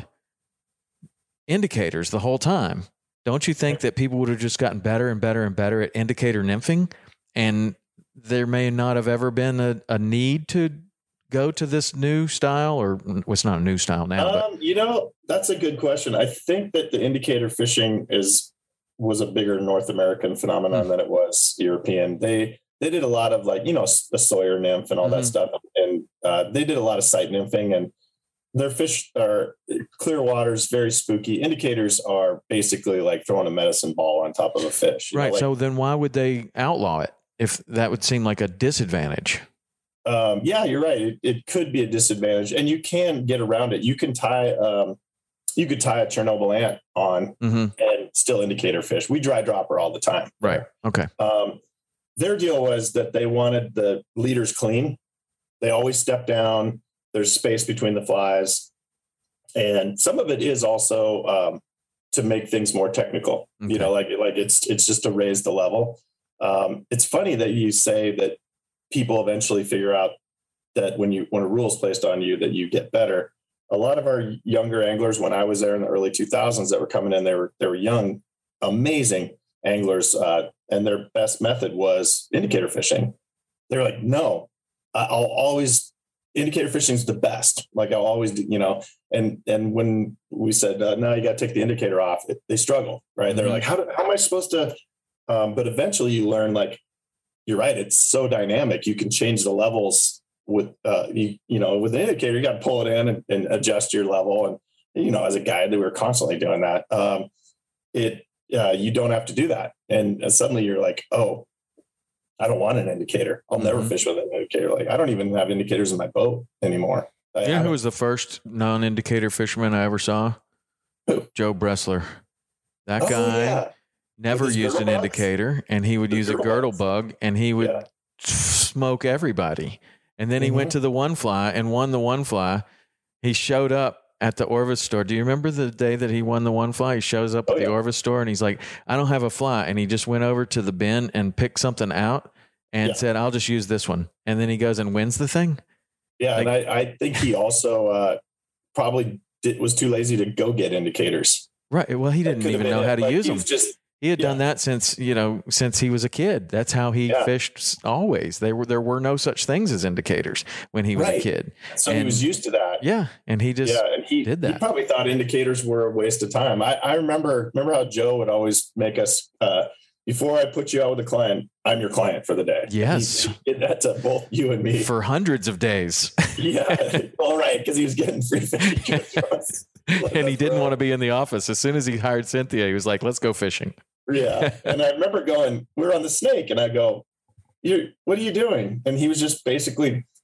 indicators the whole time, don't you think that people would have just gotten better and better and better at indicator nymphing? And there may not have ever been a, a need to go to this new style, or well, it's not a new style now, but Um, you know, that's a good question. I think that the indicator fishing is was a bigger North American phenomenon Hmm. than it was European. They they did a lot of, like, you know, the Sawyer nymph and all Mhm. that stuff, and uh, they did a lot of sight nymphing, and their fish are clear waters, very spooky. Indicators are basically like throwing a medicine ball on top of a fish. you know, right. like, So then why would they outlaw it if that would seem like a disadvantage? Um, yeah, you're right. It, it could be a disadvantage, and you can get around it. You can tie, um, you could tie a Chernobyl ant on Mm-hmm. and still indicator fish. We dry dropper all the time. Right. Okay. Um, their deal was that they wanted the leaders clean. They always step down. There's space between the flies, and some of it is also um, to make things more technical. Okay. You know, like like it's it's just to raise the level. Um, it's funny that you say that people eventually figure out that when you when a rule is placed on you, that you get better. A lot of our younger anglers, when I was there in the early two thousands, that were coming in, they were they were young, amazing anglers, uh, and their best method was indicator fishing. They're like, no, I'll always indicator fishing is the best. Like I'll always, do, you know. And and when we said uh, no, you got to take the indicator off, it, they struggle, right? Mm-hmm. They're like, how do, how am I supposed to? Um, but eventually, you learn, like, you're right. It's so dynamic. You can change the levels with, uh, you, you know, with the indicator, you got to pull it in and, and adjust your level. And, you know, as a guide, we were constantly doing that. Um, it, uh, you don't have to do that. And, and suddenly you're like, oh, I don't want an indicator. I'll never Mhm. fish with an indicator. Like, I don't even have indicators in my boat anymore. I You know who haven't. was the first non-indicator fisherman I ever saw? Who? Joe Bressler. That Oh, guy yeah. never With his used an girdle bugs? indicator, and he would The use a girdle girdle bugs. bug, and he would Yeah. smoke everybody. And then he went Mhm. to the one fly and won the one fly. He showed up at the Orvis store. Do you remember the day that he won the one fly? He shows up Oh, at the yeah. Orvis store, and he's like, I don't have a fly. And he just went over to the bin and picked something out and Yeah. said, I'll just use this one. And then he goes and wins the thing. Yeah. Like- and I, I think he also uh, probably did, was too lazy to go get indicators. Right. Well, he That didn't could have even been know it. how to Like, use he them. was just, He had done Yeah. that since, you know, since he was a kid. That's how he Yeah. fished s- always. There were there were no such things as indicators when he was a Right. kid. so he And- was used to that. Yeah, and he just yeah, and he did He that. probably thought indicators were a waste of time. I, I remember remember how Joe would always make us uh, before I put you out with a client, I'm your client for the day. Yes. he, he did that to both you and me. for hundreds of days. yeah, all right, because he was getting free fishing. And he didn't want to be in the office. As soon as he hired Cynthia, he was like, "Let's go fishing." Yeah, and I remember going, we were on the snake, and I go, "You, what are you doing?" And he was just basically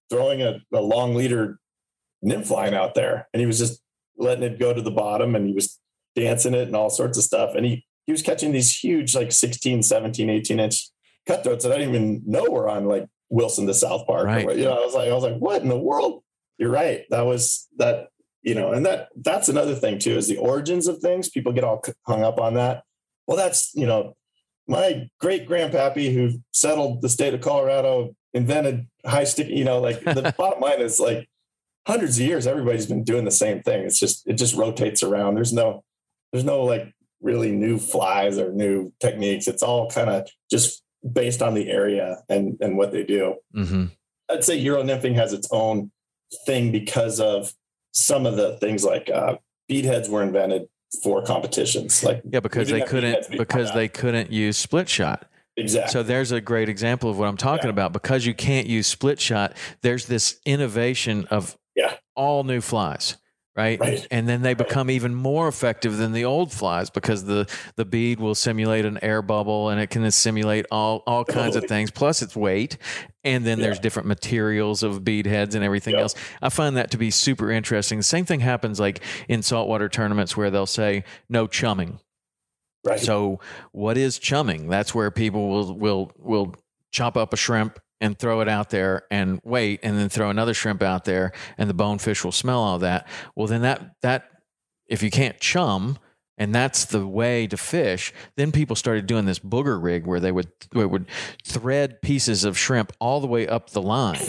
throwing a, a long leader nymph line out there, and he was just letting it go to the bottom, and he was dancing it and all sorts of stuff. And he, he was catching these huge, like sixteen, seventeen, eighteen inch cutthroats that I didn't even know were on like Wilson to South Park. Right. Or, you know, I was like, I was like, what in the world? You're right. That was that, you know, and that that's another thing too, is the origins of things. People get all hung up on that. Well, that's, you know, my great grandpappy who settled the state of Colorado invented high stick, you know, like the bottom line is like hundreds of years, everybody's been doing the same thing. It's just, it just rotates around. There's no, there's no like really new flies or new techniques. It's all kind of just based on the area and, and what they do. Mm-hmm. I'd say Euro nymphing has its own thing because of some of the things like uh, bead heads were invented for competitions. Like yeah, because they couldn't because they couldn't use split shot. Exactly. So there's a great example of what I'm talking yeah. about. Because you can't use split shot, there's this innovation of yeah. all new flies. Right? Right. And then they become right. even more effective than the old flies because the, the bead will simulate an air bubble and it can simulate all, all kinds totally. of things, plus its weight. And then yeah. there's different materials of bead heads and everything yep. else. I find that to be super interesting. The same thing happens like in saltwater tournaments where they'll say no chumming. Right. So what is chumming? That's where people will, will, will chop up a shrimp and throw it out there and wait, and then throw another shrimp out there, and the bonefish will smell all that. Well, then that, that if you can't chum, and that's the way to fish, then people started doing this booger rig where they would, they would thread pieces of shrimp all the way up the line,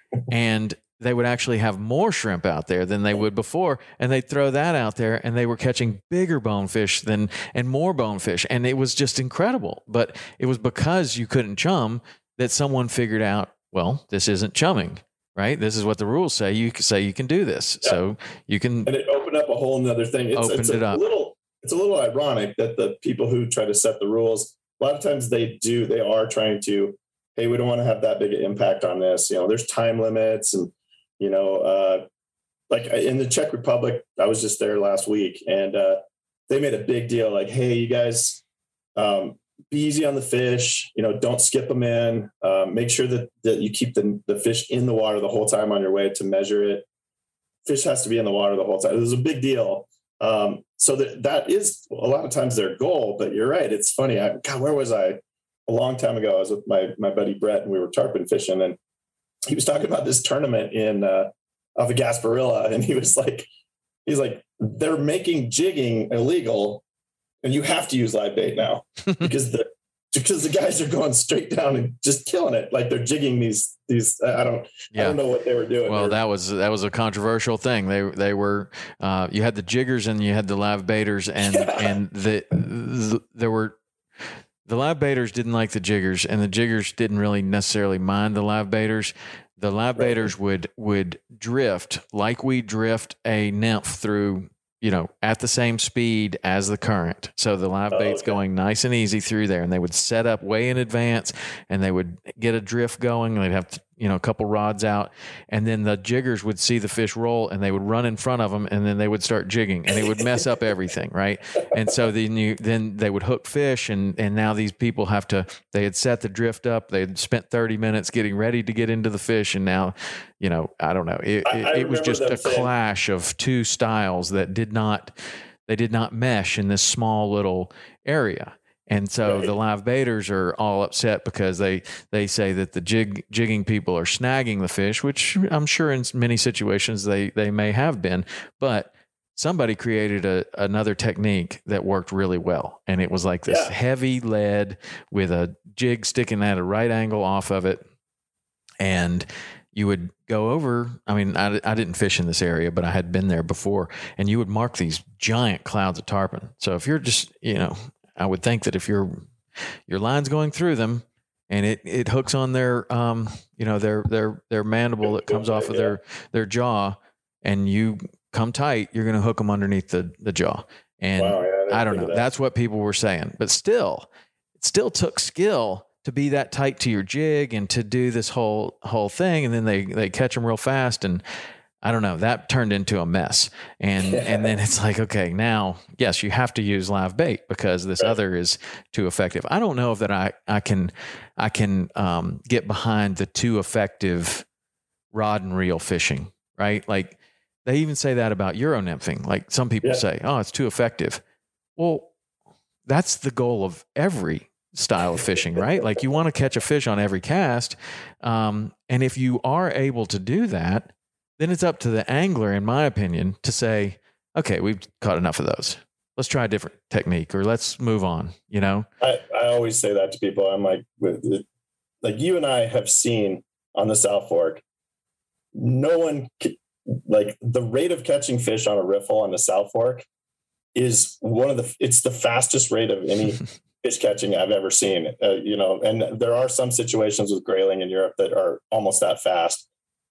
and they would actually have more shrimp out there than they would before, and they'd throw that out there, and they were catching bigger bonefish than and more bonefish, and it was just incredible. But it was because you couldn't chum that someone figured out, well, this isn't chumming, right? This is what the rules say. You can say you can do this. Yeah. So you can. And it opened up a whole nother thing. It's, opened it's it a up. little, it's a little ironic that the people who try to set the rules, a lot of times they do, they are trying to, hey, we don't want to have that big an impact on this. You know, there's time limits and, you know, uh, like in the Czech Republic, I was just there last week and uh, they made a big deal. Like, hey, you guys, um, be easy on the fish, you know, don't skip them in, um, make sure that, that you keep the, the fish in the water the whole time on your way to measure it. Fish has to be in the water the whole time. It was a big deal. Um, so that, that is a lot of times their goal, but you're right. It's funny. I, God, where was I a long time ago? I was with my, my buddy Brett and we were tarpon fishing and he was talking about this tournament in, uh, of a Gasparilla. And he was like, he's like, they're making jigging illegal. And you have to use live bait now because the because the guys are going straight down and just killing it. Like they're jigging these these. I don't yeah. I don't know what they were doing. Well, They're, that was that was a controversial thing. They they were uh, you had the jiggers and you had the live baiters and yeah. and the, the there were the live baiters didn't like the jiggers and the jiggers didn't really necessarily mind the live baiters. The live right. baiters would would drift like we drift a nymph through. You know, at the same speed as the current. So the live bait's oh, okay. going nice and easy through there and they would set up way in advance and they would get a drift going. And they'd have, to, you know, a couple rods out and then the jiggers would see the fish roll and they would run in front of them and then they would start jigging and they would mess up everything. Right. And so then you, then they would hook fish and, and now these people have to, they had set the drift up. They had spent thirty minutes getting ready to get into the fish. And now, you know, I don't know. It, I, it, it was just a saying. clash of two styles that did not, they did not mesh in this small little area. And so right. the live baiters are all upset because they, they say that the jig jigging people are snagging the fish, which I'm sure in many situations they, they may have been, but somebody created a, another technique that worked really well. And it was like this yeah. heavy lead with a jig sticking at a right angle off of it. And you would go over, I mean, I, I didn't fish in this area, but I had been there before, and you would mark these giant clouds of tarpon. So if you're just, you know, I would think that if your your line's going through them and it, it hooks on their, um, you know, their, their, their mandible that comes off of their, their jaw and you come tight, you're going to hook them underneath the, the jaw. And wow, yeah, I, I don't know. That. That's what people were saying, but still, it still took skill to be that tight to your jig and to do this whole, whole thing. And then they, they catch them real fast. And I don't know, that turned into a mess. And, yeah. and then it's like, okay, now, yes, you have to use live bait because this right. other is too effective. I don't know if that I, I can, I can, um, get behind the too effective rod and reel fishing, right? Like they even say that about Euro nymphing. Like some people Yeah. say, oh, it's too effective. Well, that's the goal of every style of fishing, right? Like you want to catch a fish on every cast. Um, and if you are able to do that, then it's up to the angler, in my opinion, to say, okay, we've caught enough of those. Let's try a different technique, or let's move on, you know? I, I always say that to people. I'm like, like you and I have seen on the South Fork, no one, like the rate of catching fish on a riffle on the South Fork is one of the, it's the fastest rate of any fish catching I've ever seen, uh, you know, and there are some situations with grayling in Europe that are almost that fast,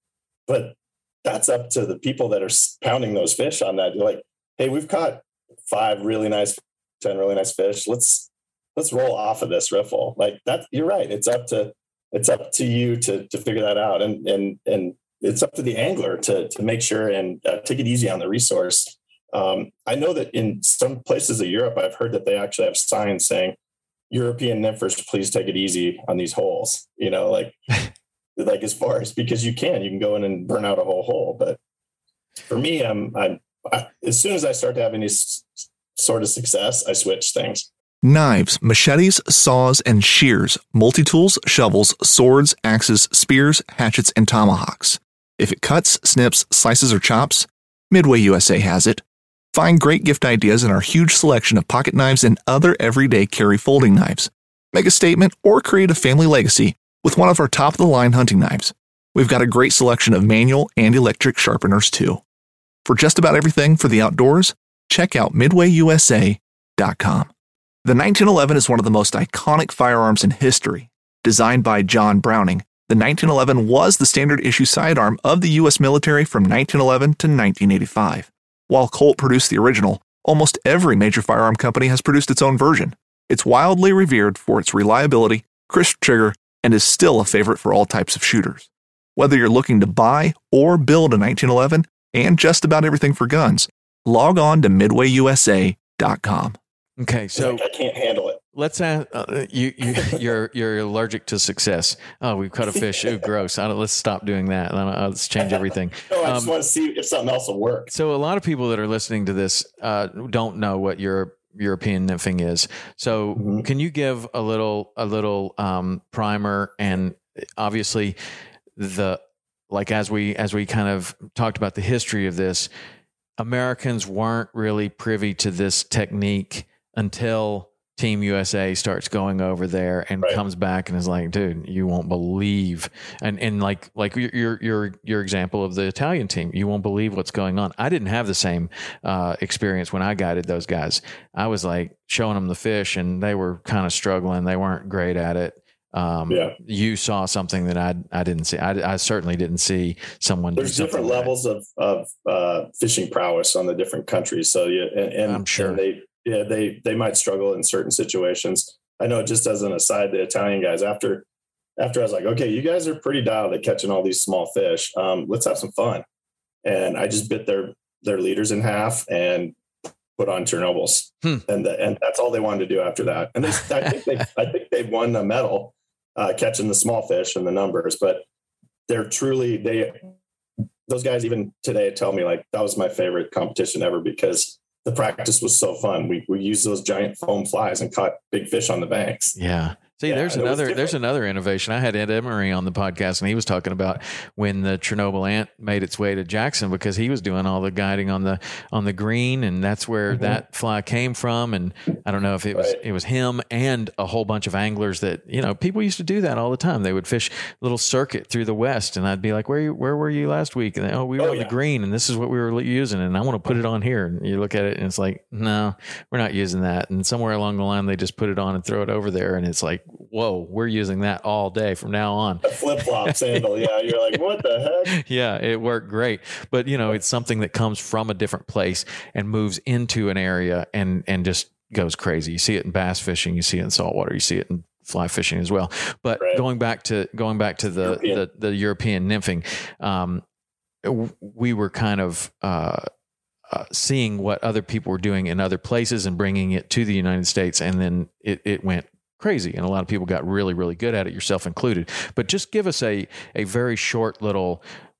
but that's up to the people that are pounding those fish on that. You're like, hey, we've caught five really nice, ten really nice fish. Let's, let's roll off of this riffle. Like that. You're right. It's up to, it's up to you to, to figure that out. And, and, and it's up to the angler to, to make sure and uh, take it easy on the resource. Um, I know that in some places of Europe, I've heard that they actually have signs saying, European nymphers, please take it easy on these holes, you know, like, like as far as, because you can, you can go in and burn out a whole hole. But for me, I'm, I'm, I, as soon as I start to have any s- sort of success, I switch things. Knives, machetes, saws, and shears, multi-tools, shovels, swords, axes, spears, hatchets, and tomahawks. If it cuts, snips, slices, or chops, Midway U S A has it. Find great gift ideas in our huge selection of pocket knives and other everyday carry folding knives. Make a statement or create a family legacy with one of our top-of-the-line hunting knives. We've got a great selection of manual and electric sharpeners, too. For just about everything for the outdoors, check out midway u s a dot com. The nineteen eleven is one of the most iconic firearms in history. Designed by John Browning, the nineteen eleven was the standard issue sidearm of the U S military from nineteen eleven to nineteen eighty-five. While Colt produced the original, almost every major firearm company has produced its own version. It's wildly revered for its reliability, crisp trigger, and is still a favorite for all types of shooters. Whether you're looking to buy or build a nineteen eleven and just about everything for guns, log on to midway u s a dot com. Okay, so Like, I can't handle it. let's ask, uh, you you you're you're allergic to success. Oh, we've caught a fish. Oh, gross. I don't, let's stop doing that. Uh, Let's change everything. No, I just Um, want to see if something else will work. So a lot of people that are listening to this uh, don't know what your European nymphing is. So Mhm. can you give a little a little um, primer? And obviously, the like as we as we kind of talked about the history of this, Americans weren't really privy to this technique until Team U S A starts going over there and Right. comes back and is like, dude, you won't believe. And and like like your your your your example of the Italian team, you won't believe what's going on. I didn't have the same uh, experience when I guided those guys. I was like showing them the fish, and they were kind of struggling. They weren't great at it. Um, Yeah. You saw something that I I didn't see. I, I certainly didn't see someone. There's do something different like that. levels of of uh, fishing prowess on the different countries. So yeah, and, and I'm sure. and they yeah they they might struggle in certain situations. I know, just as an aside, the Italian guys, after after I was like, okay, you guys are pretty dialed at catching all these small fish. Um, let's have some fun. And I just bit their their leaders in half and put on Chernobyls, Hmm. and the, and that's all they wanted to do after that. And they, I think they I think they won a medal uh, catching the small fish and the numbers, but they're truly they. Those guys even today tell me like that was my favorite competition ever because the practice was so fun. We we used those giant foam flies and caught big fish on the banks. Yeah. See, Yeah, there's and it was another there's different. another innovation. I had Ed Emery on the podcast, and he was talking about when the Chernobyl ant made its way to Jackson because he was doing all the guiding on the on the green, and that's where Mhm. that fly came from. And I don't know if it was Right. it was him and a whole bunch of anglers that you know people used to do that all the time. They would fish a little circuit through the West, and I'd be like, "Where you, where were you last week?" And they, oh, we were Oh, on the yeah. green, and this is what we were using, and I want to put it on here. And you look at it, and it's like, no, we're not using that. And somewhere along the line, they just put it on and throw it over there, and it's like, whoa, we're using that all day from now on. A flip flop sandal. Yeah, you're like, what the heck? Yeah, it worked great. But you know, it's something that comes from a different place and moves into an area and and just goes crazy. You see it in bass fishing, you see it in saltwater, you see it in fly fishing as well. But Right. going back to going back to the European. the, the European nymphing, um, w- we were kind of uh, uh, seeing what other people were doing in other places and bringing it to the United States, and then it it went crazy, and a lot of people got really, really good at it, yourself included. But just give us a a very short little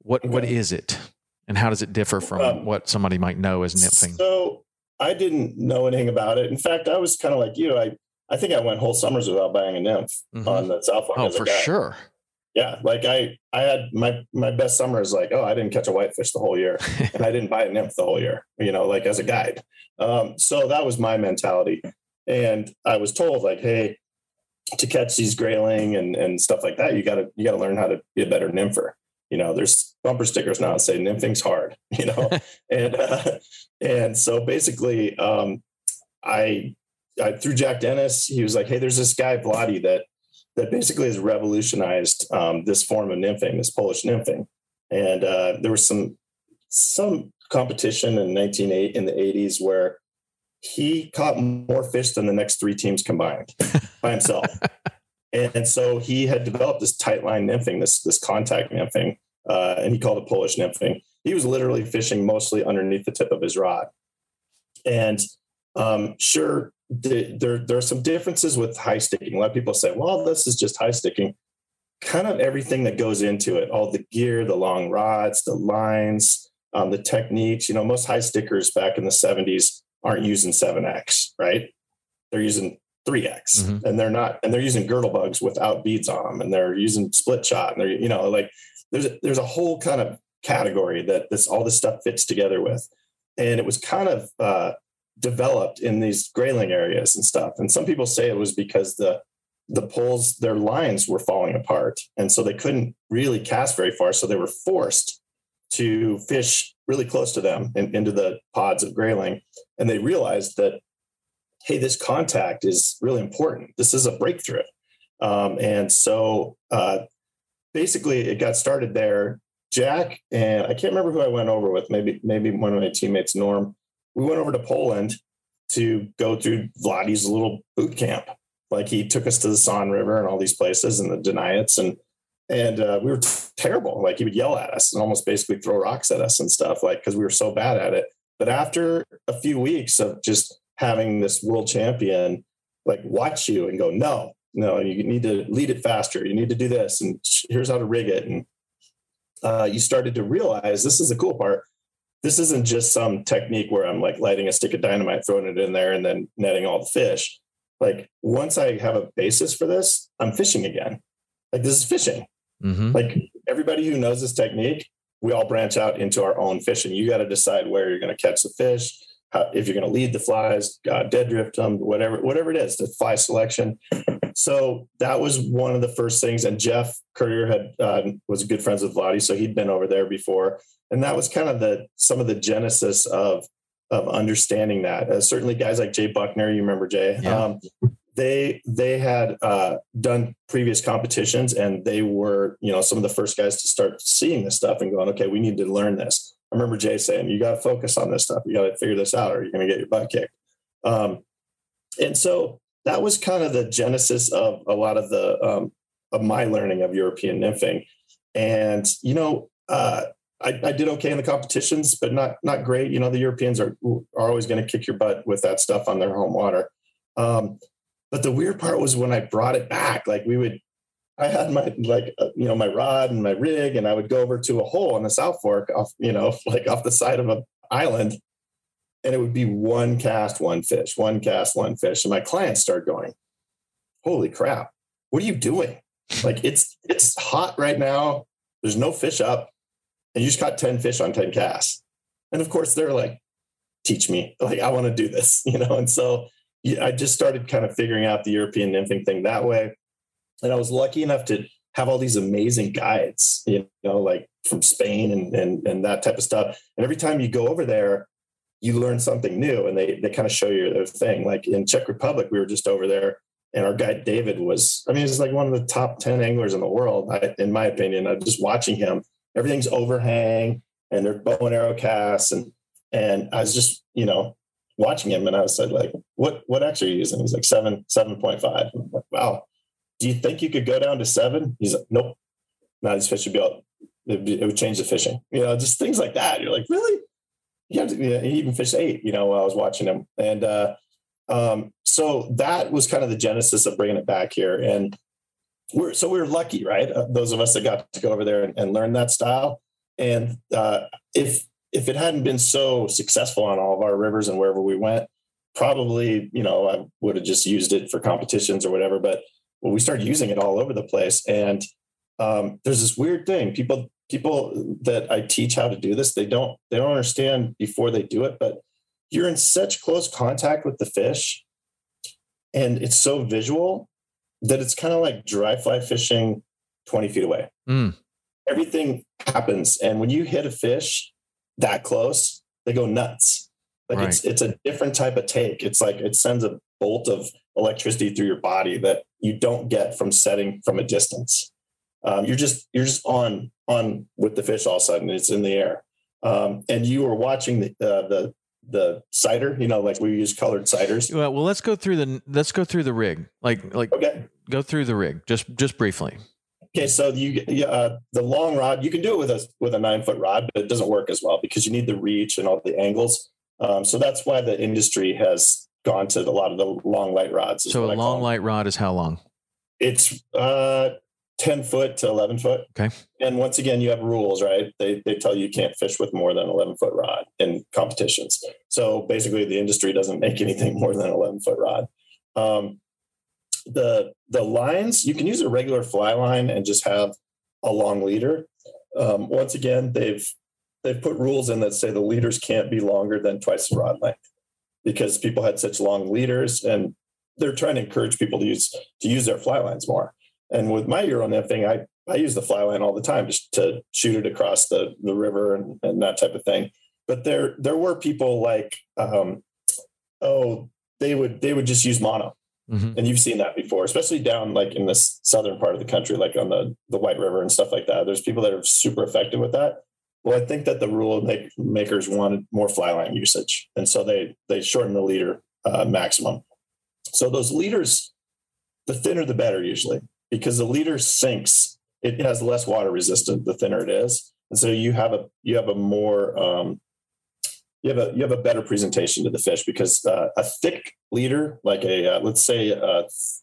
What Okay. What is it? And how does it differ from Um, what somebody might know as nymphing? So I didn't know anything about it. In fact, I was kind of like you. I, I think I went whole summers without buying a nymph Mhm. on the South Fork. Oh, as a for guy. sure. Yeah. Like I, I had my, my best summer is like, oh, I didn't catch a whitefish the whole year and I didn't buy a nymph the whole year, you know, like as a guide. Um, so that was my mentality. And I was told like, hey, to catch these grayling and, and stuff like that, you gotta, you gotta learn how to be a better nympher. You know, there's bumper stickers now that say nymphing's hard, you know? and, uh, and so basically, um, I, I, through Jack Dennis, he was like, hey, there's this guy, Vladi, that, that basically has revolutionized um, this form of nymphing, this Polish nymphing. And uh, there was some, some competition in nineteen eighty in the eighties where he caught more fish than the next three teams combined by himself. And, and so he had developed this tight line nymphing, this, this contact nymphing, uh, and he called it Polish nymphing. He was literally fishing mostly underneath the tip of his rod. And um, sure, the, there, there are some differences with high sticking. A lot of people say, well, this is just high sticking. Kind of everything that goes into it, all the gear, the long rods, the lines, um, the techniques. You know, most high stickers back in the seventies aren't using seven X, right? They're using three X, mm-hmm. and they're not, and they're using girdle bugs without beads on them, and they're using split shot, and they're, you know, like there's a, there's a whole kind of category that this all this stuff fits together with, and it was kind of uh, developed in these grayling areas and stuff. And some people say it was because the the poles, their lines were falling apart, and so they couldn't really cast very far, so they were forced to fish really close to them and into the pods of grayling. And they realized that, hey, this contact is really important. This is a breakthrough. Um, and so uh, basically it got started there. Jack and I can't remember who I went over with, maybe, maybe one of my teammates, Norm. We went over to Poland to go through Vladi's little boot camp. Like he took us to the San River and all these places and the Dunajec, and and uh, we were t- terrible. Like he would yell at us and almost basically throw rocks at us and stuff, like because we were so bad at it. But after a few weeks of just having this world champion like watch you and go, no, no, you need to lead it faster. You need to do this, and here's how to rig it. And uh, you started to realize this is the cool part. This isn't just some technique where I'm like lighting a stick of dynamite, throwing it in there, and then netting all the fish. Like once I have a basis for this, I'm fishing again. Like this is fishing. Mm-hmm. Like everybody who knows this technique, we all branch out into our own fishing. You got to decide where you're going to catch the fish, how, if you're going to lead the flies, uh, dead drift them, whatever, whatever it is, the fly selection. So that was one of the first things. And Jeff Courier had uh, was good friends with Vladi, so he'd been over there before, and that was kind of the some of the genesis of of understanding that. Uh, certainly, guys like Jay Buckner, you remember Jay. Yeah. Um, they they had uh, done previous competitions, and they were, you know, some of the first guys to start seeing this stuff and going, okay, we need to learn this. I remember Jay saying, you got to focus on this stuff. You got to figure this out, or you're going to get your butt kicked. Um, and so that was kind of the genesis of a lot of the um, of my learning of European nymphing. And you know, uh, I, I did okay in the competitions, but not not great. You know, the Europeans are are always going to kick your butt with that stuff on their home water. Um, But the weird part was when I brought it back, like we would, I had my, like, uh, you know, my rod and my rig, and I would go over to a hole on the South Fork off, you know, like off the side of an island, and it would be one cast, one fish, one cast, one fish. And my clients started going, holy crap, what are you doing? Like it's, it's hot right now. There's no fish up, and you just caught ten fish on ten casts. And of course they're like, teach me, like, I want to do this, you know? And so I just started kind of figuring out the European nymphing thing that way. And I was lucky enough to have all these amazing guides, you know, like from Spain and, and, and that type of stuff. And every time you go over there, you learn something new, and they, they kind of show you their thing. Like in Czech Republic, we were just over there, and our guide David was, I mean, he's like one of the top ten anglers in the world. I, in my opinion, I'm just watching him, everything's overhang and they're bow and arrow casts. And, and I was just, you know, watching him, and I was like, what, what X are you using? He's like seven, seven point five. I'm like, wow, do you think you could go down to seven? He's like, nope. No, these fish should be out. It would change the fishing, you know, just things like that. You're like, really? You have to, you know, he even fished eight, you know, while I was watching him. And uh, um, so that was kind of the genesis of bringing it back here. And we're, so we were lucky, right? Uh, those of us that got to go over there and, and learn that style. And uh, if if it hadn't been so successful on all of our rivers and wherever we went, probably, you know, I would have just used it for competitions or whatever. But well, we started using it all over the place. And um, there's this weird thing. People people that I teach how to do this, they don't they don't understand before they do it. But you're in such close contact with the fish, and it's so visual that it's kind of like dry fly fishing twenty feet away. Mm. Everything happens. And when you hit a fish that close, they go nuts. Like Right. it's, it's a different type of take. It's like, it sends a bolt of electricity through your body that you don't get from setting from a distance. Um, you're just, you're just on, on with the fish all of a sudden. It's in the air. Um, and you were watching the, uh, the, the cider, you know, like we use colored ciders. Well, well, let's go through the let's go through the rig. Like like Okay. go through the rig just just briefly. Okay, so you uh, the long rod, you can do it with a with a nine foot rod, but it doesn't work as well because you need the reach and all the angles. Um, so that's why the industry has gone to a lot of the long light rods. So a long light rod is how long? It's uh, ten foot to eleven foot. Okay. And once again, you have rules, right? They they tell you you can't fish with more than eleven foot rod in competitions. So basically, the industry doesn't make anything more than an eleven foot rod. Um, the the lines, you can use a regular fly line and just have a long leader. Um, once again, they've they've put rules in that say the leaders can't be longer than twice the rod length because people had such long leaders, and they're trying to encourage people to use to use their fly lines more. And with my Euro nymphing, I I use the fly line all the time just to shoot it across the the river and, and that type of thing. But there there were people like um, oh they would they would just use mono. Mm-hmm. And you've seen that before, especially down like in the southern part of the country, like on the, the White River and stuff like that. There's people that are super effective with that. Well, I think that the rule make, makers wanted more fly line usage. And so they, they shortened the leader uh, maximum. So those leaders, the thinner, the better usually, because the leader sinks. It has less water resistant, the thinner it is. And so you have a, you have a more, um, you have a, you have a better presentation to the fish because uh, a thick leader, like a, uh, let's say a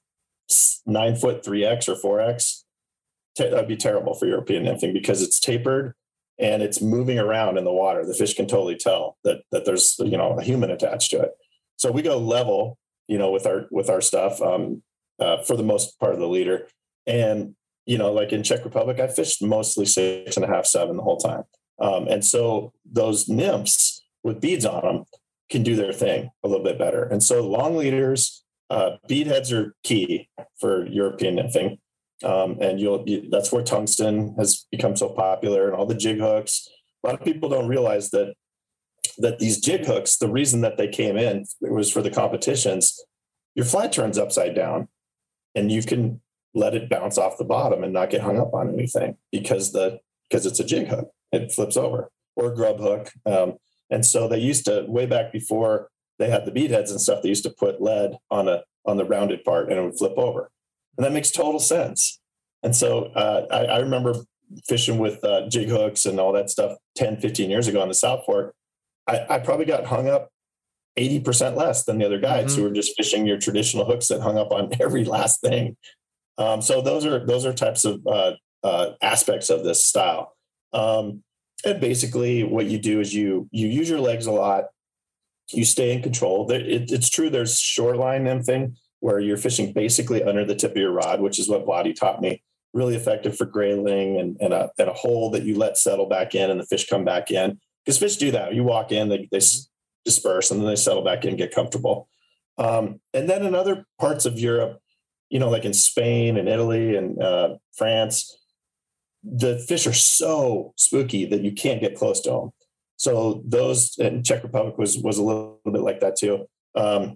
nine foot three X or four X, t- that'd be terrible for European nymphing because it's tapered and it's moving around in the water. The fish can totally tell that, that there's, you know, a human attached to it. So we go level, you know, with our, with our stuff um, uh, for the most part of the leader. And, you know, like in Czech Republic, I fished mostly six and a half, seven the whole time. Um, and so those nymphs with beads on them can do their thing a little bit better. And so long leaders, uh, bead heads are key for European nymphing. Um, and you'll, you, that's where tungsten has become so popular and all the jig hooks. A lot of people don't realize that, that these jig hooks, the reason that they came in, it was for the competitions. Your fly turns upside down and you can let it bounce off the bottom and not get hung up on anything because the, because it's a jig hook, it flips over, or a grub hook. Um, And so they used to, way back before they had the bead heads and stuff, they used to put lead on a on the rounded part and it would flip over. And that makes total sense. And so uh, I, I remember fishing with uh, jig hooks and all that stuff ten, fifteen years ago on the South Fork. I, I probably got hung up eighty percent less than the other guides mm-hmm. who were just fishing your traditional hooks that hung up on every last thing. Um, so those are those are types of uh, uh, aspects of this style. Um, And basically what you do is you, you use your legs a lot. You stay in control. It, it's true. There's shoreline nymphing where you're fishing basically under the tip of your rod, which is what Vladi taught me. Really effective for grayling and, and, a, and a hole that you let settle back in and the fish come back in. Because fish do that. You walk in, they, they disperse and then they settle back in and get comfortable. Um, and then in other parts of Europe, you know, like in Spain and Italy and uh, France, the fish are so spooky that you can't get close to them. So those, and Czech Republic was was a little, little bit like that too. Um,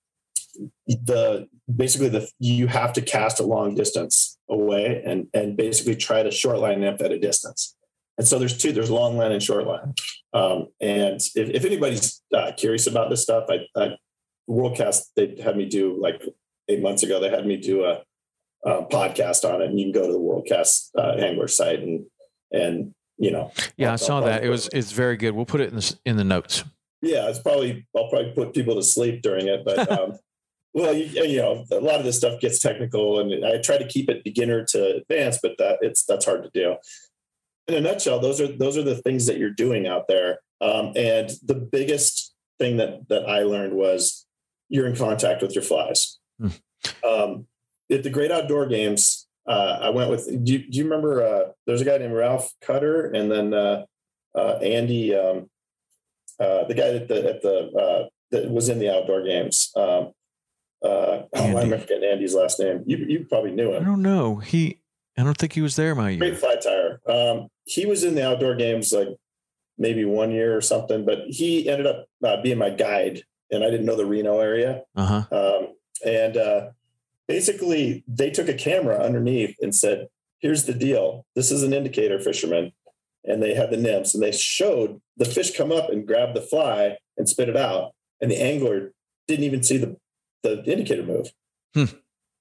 the basically the you have to cast a long distance away and and basically try to short line nymph at a distance. And so there's two. There's long line and short line. Um, and if, if anybody's uh, curious about this stuff, I, I Worldcast they had me do like eight months ago. They had me do a Uh, podcast on it, and you can go to the Worldcast uh, angler site and and you know. Yeah, I'll, I saw I'll that. It was it's very good. We'll put it in the, in the notes. Yeah, it's probably I'll probably put people to sleep during it, but um, well, you, you know, a lot of this stuff gets technical, and I try to keep it beginner to advanced, but that it's that's hard to do. in a nutshell, those are those are the things that you're doing out there. Um, and the biggest thing that that I learned was you're in contact with your flies. Hmm. Um, at the Great Outdoor Games, uh, I went with. Do you, do you remember? Uh, there's a guy named Ralph Cutter, and then uh, uh, Andy, um, uh, the guy at the at the uh, that was in the outdoor games. Um, uh, oh, I'm forgetting Andy's last name. You you probably knew him. I don't know. He. I don't think he was there my year. Great fly tire. Um, he was in the outdoor games like maybe one year or something, but he ended up uh, being my guide, and I didn't know the Reno area. Uh-huh. Um, and uh, basically, they took a camera underneath and said, "Here's the deal. This is an indicator fisherman," and they had the nymphs, and they showed the fish come up and grab the fly and spit it out, and the angler didn't even see the the indicator move. Hmm.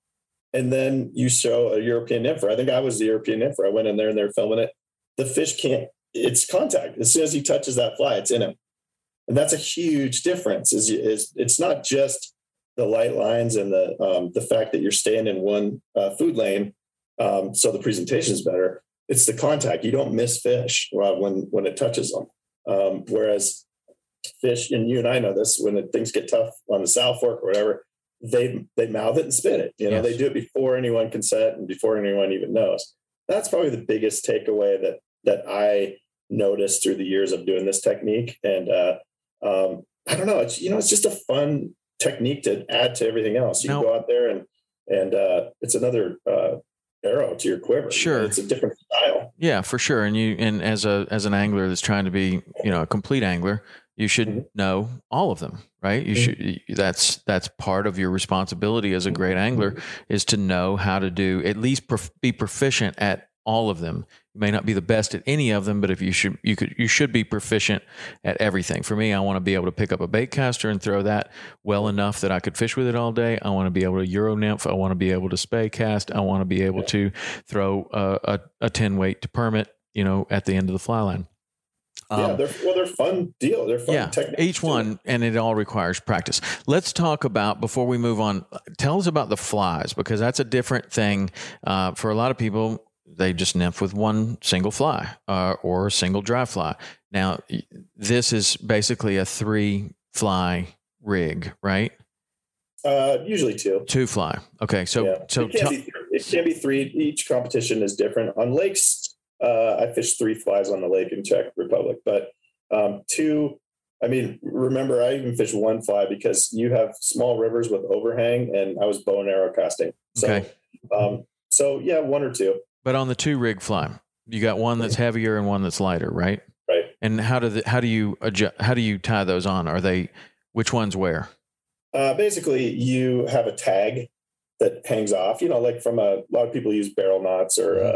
And then you show a European nympher. I think I was the European nympher. I went in there and they were filming it. The fish can't, it's contact. As soon as he touches that fly, it's in him. And that's a huge difference. Is, is it's not just the light lines and the um, the fact that you're staying in one uh, food lane, um, so the presentation is better. It's the contact. You don't miss fish when when it touches them. Um, whereas fish, and you and I know this, when things get tough on the South Fork or whatever, they they mouth it and spit it. You know, yes. They do it before anyone can set and before anyone even knows. That's probably the biggest takeaway that that I noticed through the years of doing this technique. And uh, um, I don't know, it's you know, it's just a fun technique to add to everything else. You now, can go out there and and uh, it's another uh, arrow to your quiver. Sure, you know, it's a different style. Yeah, for sure. And you and as a as an angler that's trying to be you know a complete angler, you should mm-hmm. know all of them, right? You mm-hmm. should. That's that's part of your responsibility as a great angler is to know how to do at least prof, be proficient at all of them. You may not be the best at any of them, but if you should, you could, you should be proficient at everything. For me, I want to be able to pick up a bait caster and throw that well enough that I could fish with it all day. I want to be able to Euro nymph. I want to be able to spay cast. I want to be able yeah. to throw a, a, a ten weight to permit, you know, at the end of the fly line. Yeah, um, they're, well, they're fun deal. They're fun yeah, techniques. Each one, and it all requires practice. Let's talk about, before we move on, tell us about the flies, because that's a different thing. Uh, for a lot of people, they just nymph with one single fly uh, or a single dry fly. Now, this is basically a three fly rig, right? Uh, usually two. Two fly. Okay, so yeah. so it can, t- be, it can be three. Each competition is different. On lakes, Uh, I fished three flies on the lake in Czech Republic, but um, two, I mean, remember, I even fished one fly because you have small rivers with overhang, and I was bow and arrow casting. So, okay. um, so yeah, one or two. But on the two rig fly, you got one that's heavier and one that's lighter, right? Right. And how do the, how do you adjust, how do you tie those on? Are they, which ones where? Uh, basically, you have a tag that hangs off. You know, like from a, a lot of people use barrel knots or uh,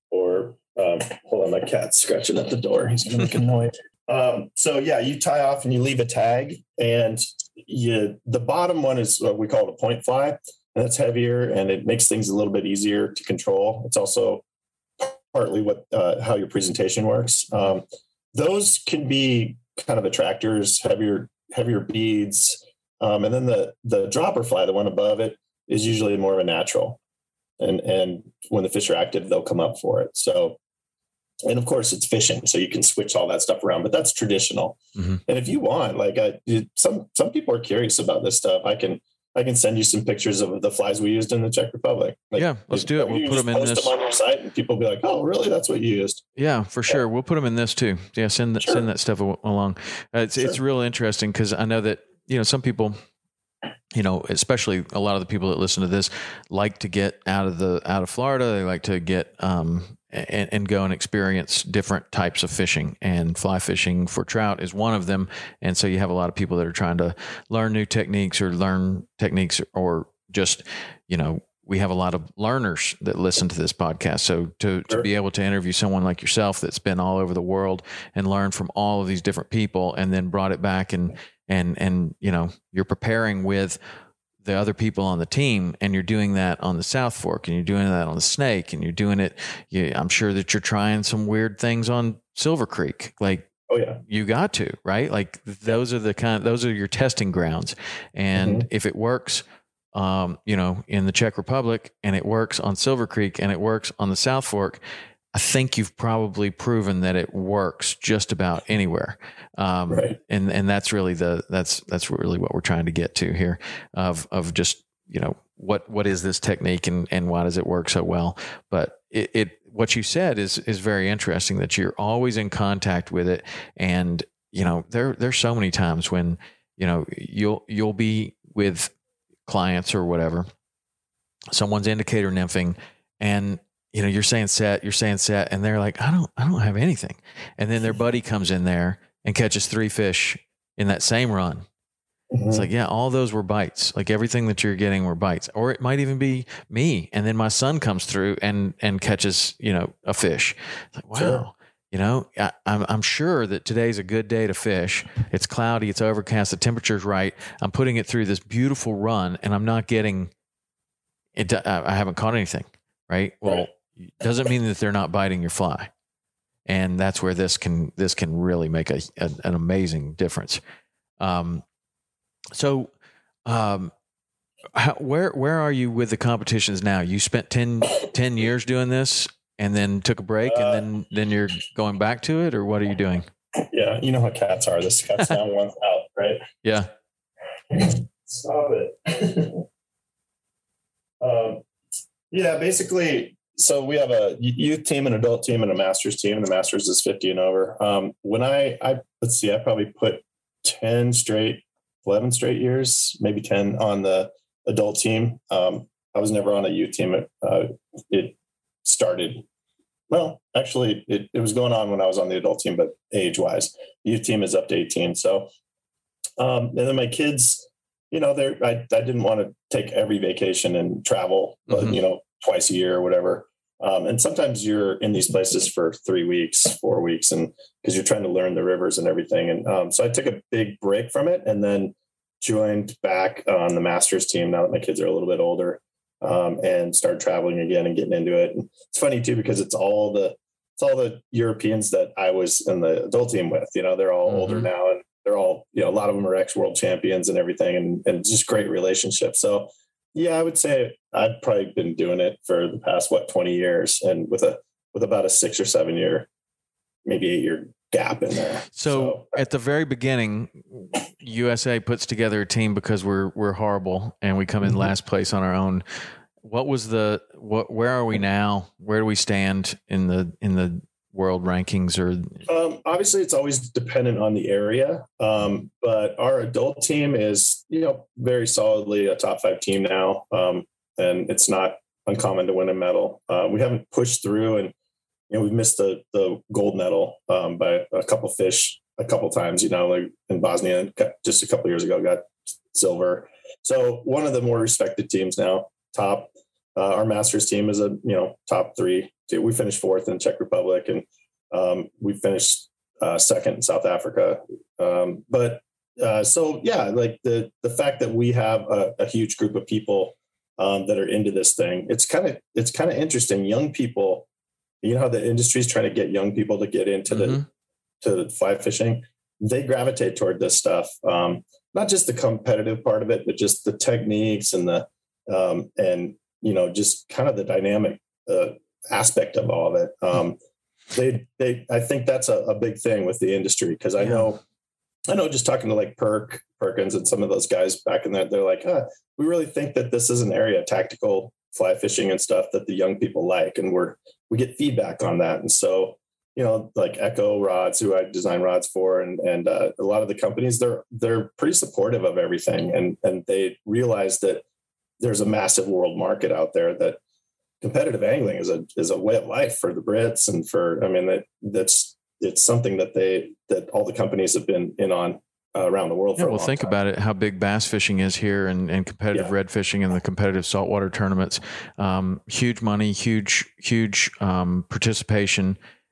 or Um, hold on, my cat's scratching at the door. He's going to make a noise. Um, so yeah, you tie off and you leave a tag, and you, the bottom one is what we call a point fly, and that's heavier and it makes things a little bit easier to control. It's also partly what, uh, how your presentation works. Um, those can be kind of attractors, heavier, heavier beads. Um, and then the, the dropper fly, the one above it, is usually more of a natural. And and when the fish are active, they'll come up for it. So, and of course it's fishing, so you can switch all that stuff around, but that's traditional. Mm-hmm. And if you want, like I, some, some people are curious about this stuff. I can, I can send you some pictures of the flies we used in the Czech Republic. Like, yeah, let's do it. We'll put them in post this them on your site, and people will be like, "Oh, really? That's what you used?" Yeah, for sure. Yeah. We'll put them in this too. Yeah, send that, sure. send that stuff along. Uh, it's sure. it's real interesting because I know that you know some people. You know, especially a lot of the people that listen to this like to get out of the out of Florida. They like to get um, and, and go and experience different types of fishing, and fly fishing for trout is one of them. And so you have a lot of people that are trying to learn new techniques or learn techniques, or just you know, we have a lot of learners that listen to this podcast. So to sure. to be able to interview someone like yourself that's been all over the world and learn from all of these different people, and then brought it back and. And, and, you know, you're preparing with the other people on the team, and you're doing that on the South Fork, and you're doing that on the Snake, and you're doing it. You, I'm sure that you're trying some weird things on Silver Creek. Like, oh yeah, you got to, right? Like those are the kind, those are your testing grounds. And mm-hmm. if it works, um, you know, in the Czech Republic, and it works on Silver Creek, and it works on the South Fork, I think you've probably proven that it works just about anywhere. Um, right. and, and that's really the, that's, that's really what we're trying to get to here of, of just, you know, what, what is this technique and, and why does it work so well? But it, it, what you said is, is very interesting that you're always in contact with it. And, you know, there, there's so many times when, you know, you'll, you'll be with clients or whatever, someone's indicator nymphing, and, you know, you're saying set, you're saying set, and they're like, I don't, I don't have anything. And then their buddy comes in there and catches three fish in that same run. Mm-hmm. It's like, yeah, all those were bites. Like everything that you're getting were bites, or it might even be me. And then my son comes through and, and catches, you know, a fish. It's like, wow, sure. You know, I, I'm, I'm sure that today's a good day to fish. It's cloudy, it's overcast, the temperature's right. I'm putting it through this beautiful run and I'm not getting it. I haven't caught anything. Right. Well, right. Doesn't mean that they're not biting your fly. And that's where this can, this can really make a, a an amazing difference. Um, so, um, how, where, where are you with the competitions now? You spent ten, ten years doing this and then took a break uh, and then, then you're going back to it, or what are you doing? Yeah. You know how cats are. This cat's down, one's out, right? Yeah. Stop it. um, Yeah, basically, so we have a youth team, an adult team, and a master's team, and the master's is fifty and over. Um, when I, I, let's see, I probably put ten straight, eleven straight years, maybe ten on the adult team. Um, I was never on a youth team. It, uh, it started, well, actually, it, it was going on when I was on the adult team, but age-wise, youth team is up to eighteen. So, um, and then my kids, you know, they're, I, I didn't want to take every vacation and travel, but, mm-hmm. you know, twice a year or whatever. Um, and sometimes you're in these places for three weeks, four weeks, and because you're trying to learn the rivers and everything. And um, so I took a big break from it and then joined back on the master's team now that my kids are a little bit older, um, and started traveling again and getting into it. And it's funny too, because it's all the, it's all the Europeans that I was in the adult team with, you know, they're all mm-hmm. older now, and they're all, you know, a lot of them are ex-world champions and everything, and, and just great relationships. So yeah, I would say I've probably been doing it for the past, what, twenty years, and with a, with about a six or seven year, maybe eight year gap in there. So, so at the very beginning, U S A puts together a team because we're, we're horrible and we come in mm-hmm. last place on our own. What was the, what, where are we now? Where do we stand in the, in the world rankings? Or um, obviously it's always dependent on the area. Um, but our adult team is, you know, very solidly a top five team now. Um, and it's not uncommon to win a medal. Uh, we haven't pushed through, and, you know, we've missed the, the gold medal um, by a couple fish a couple times, you know, like in Bosnia just a couple years ago, got silver. So one of the more respected teams now, top. Uh, our master's team is a, you know, top three. We finished fourth in Czech Republic, and um, we finished uh, second in South Africa. Um, but uh, so, yeah, like the the fact that we have a, a huge group of people um, that are into this thing, it's kind of it's kind of interesting. Young people, you know, how the industry is trying to get young people to get into mm-hmm. the to the fly fishing. They gravitate toward this stuff, um, not just the competitive part of it, but just the techniques and the um, and you know, just kind of the dynamic uh, aspect of all of it. Um, they, they, I think that's a, a big thing with the industry. Cause I know, I know just talking to like Perk Perkins and some of those guys back in that, they're like, huh, we really think that this is an area of tactical fly fishing and stuff that the young people like. And we're, we get feedback on that. And so, you know, like Echo Rods, who I design rods for, and, and uh, a lot of the companies, they're, they're pretty supportive of everything. And, and they realize that there's a massive world market out there, that competitive angling is a, is a way of life for the Brits. And for, I mean, that that's, it's something that they, that all the companies have been in on uh, around the world. Yeah, for a well, long think time. about it, how big bass fishing is here, and, and competitive yeah. red fishing and the competitive saltwater tournaments, um, huge money, huge, huge um, participation.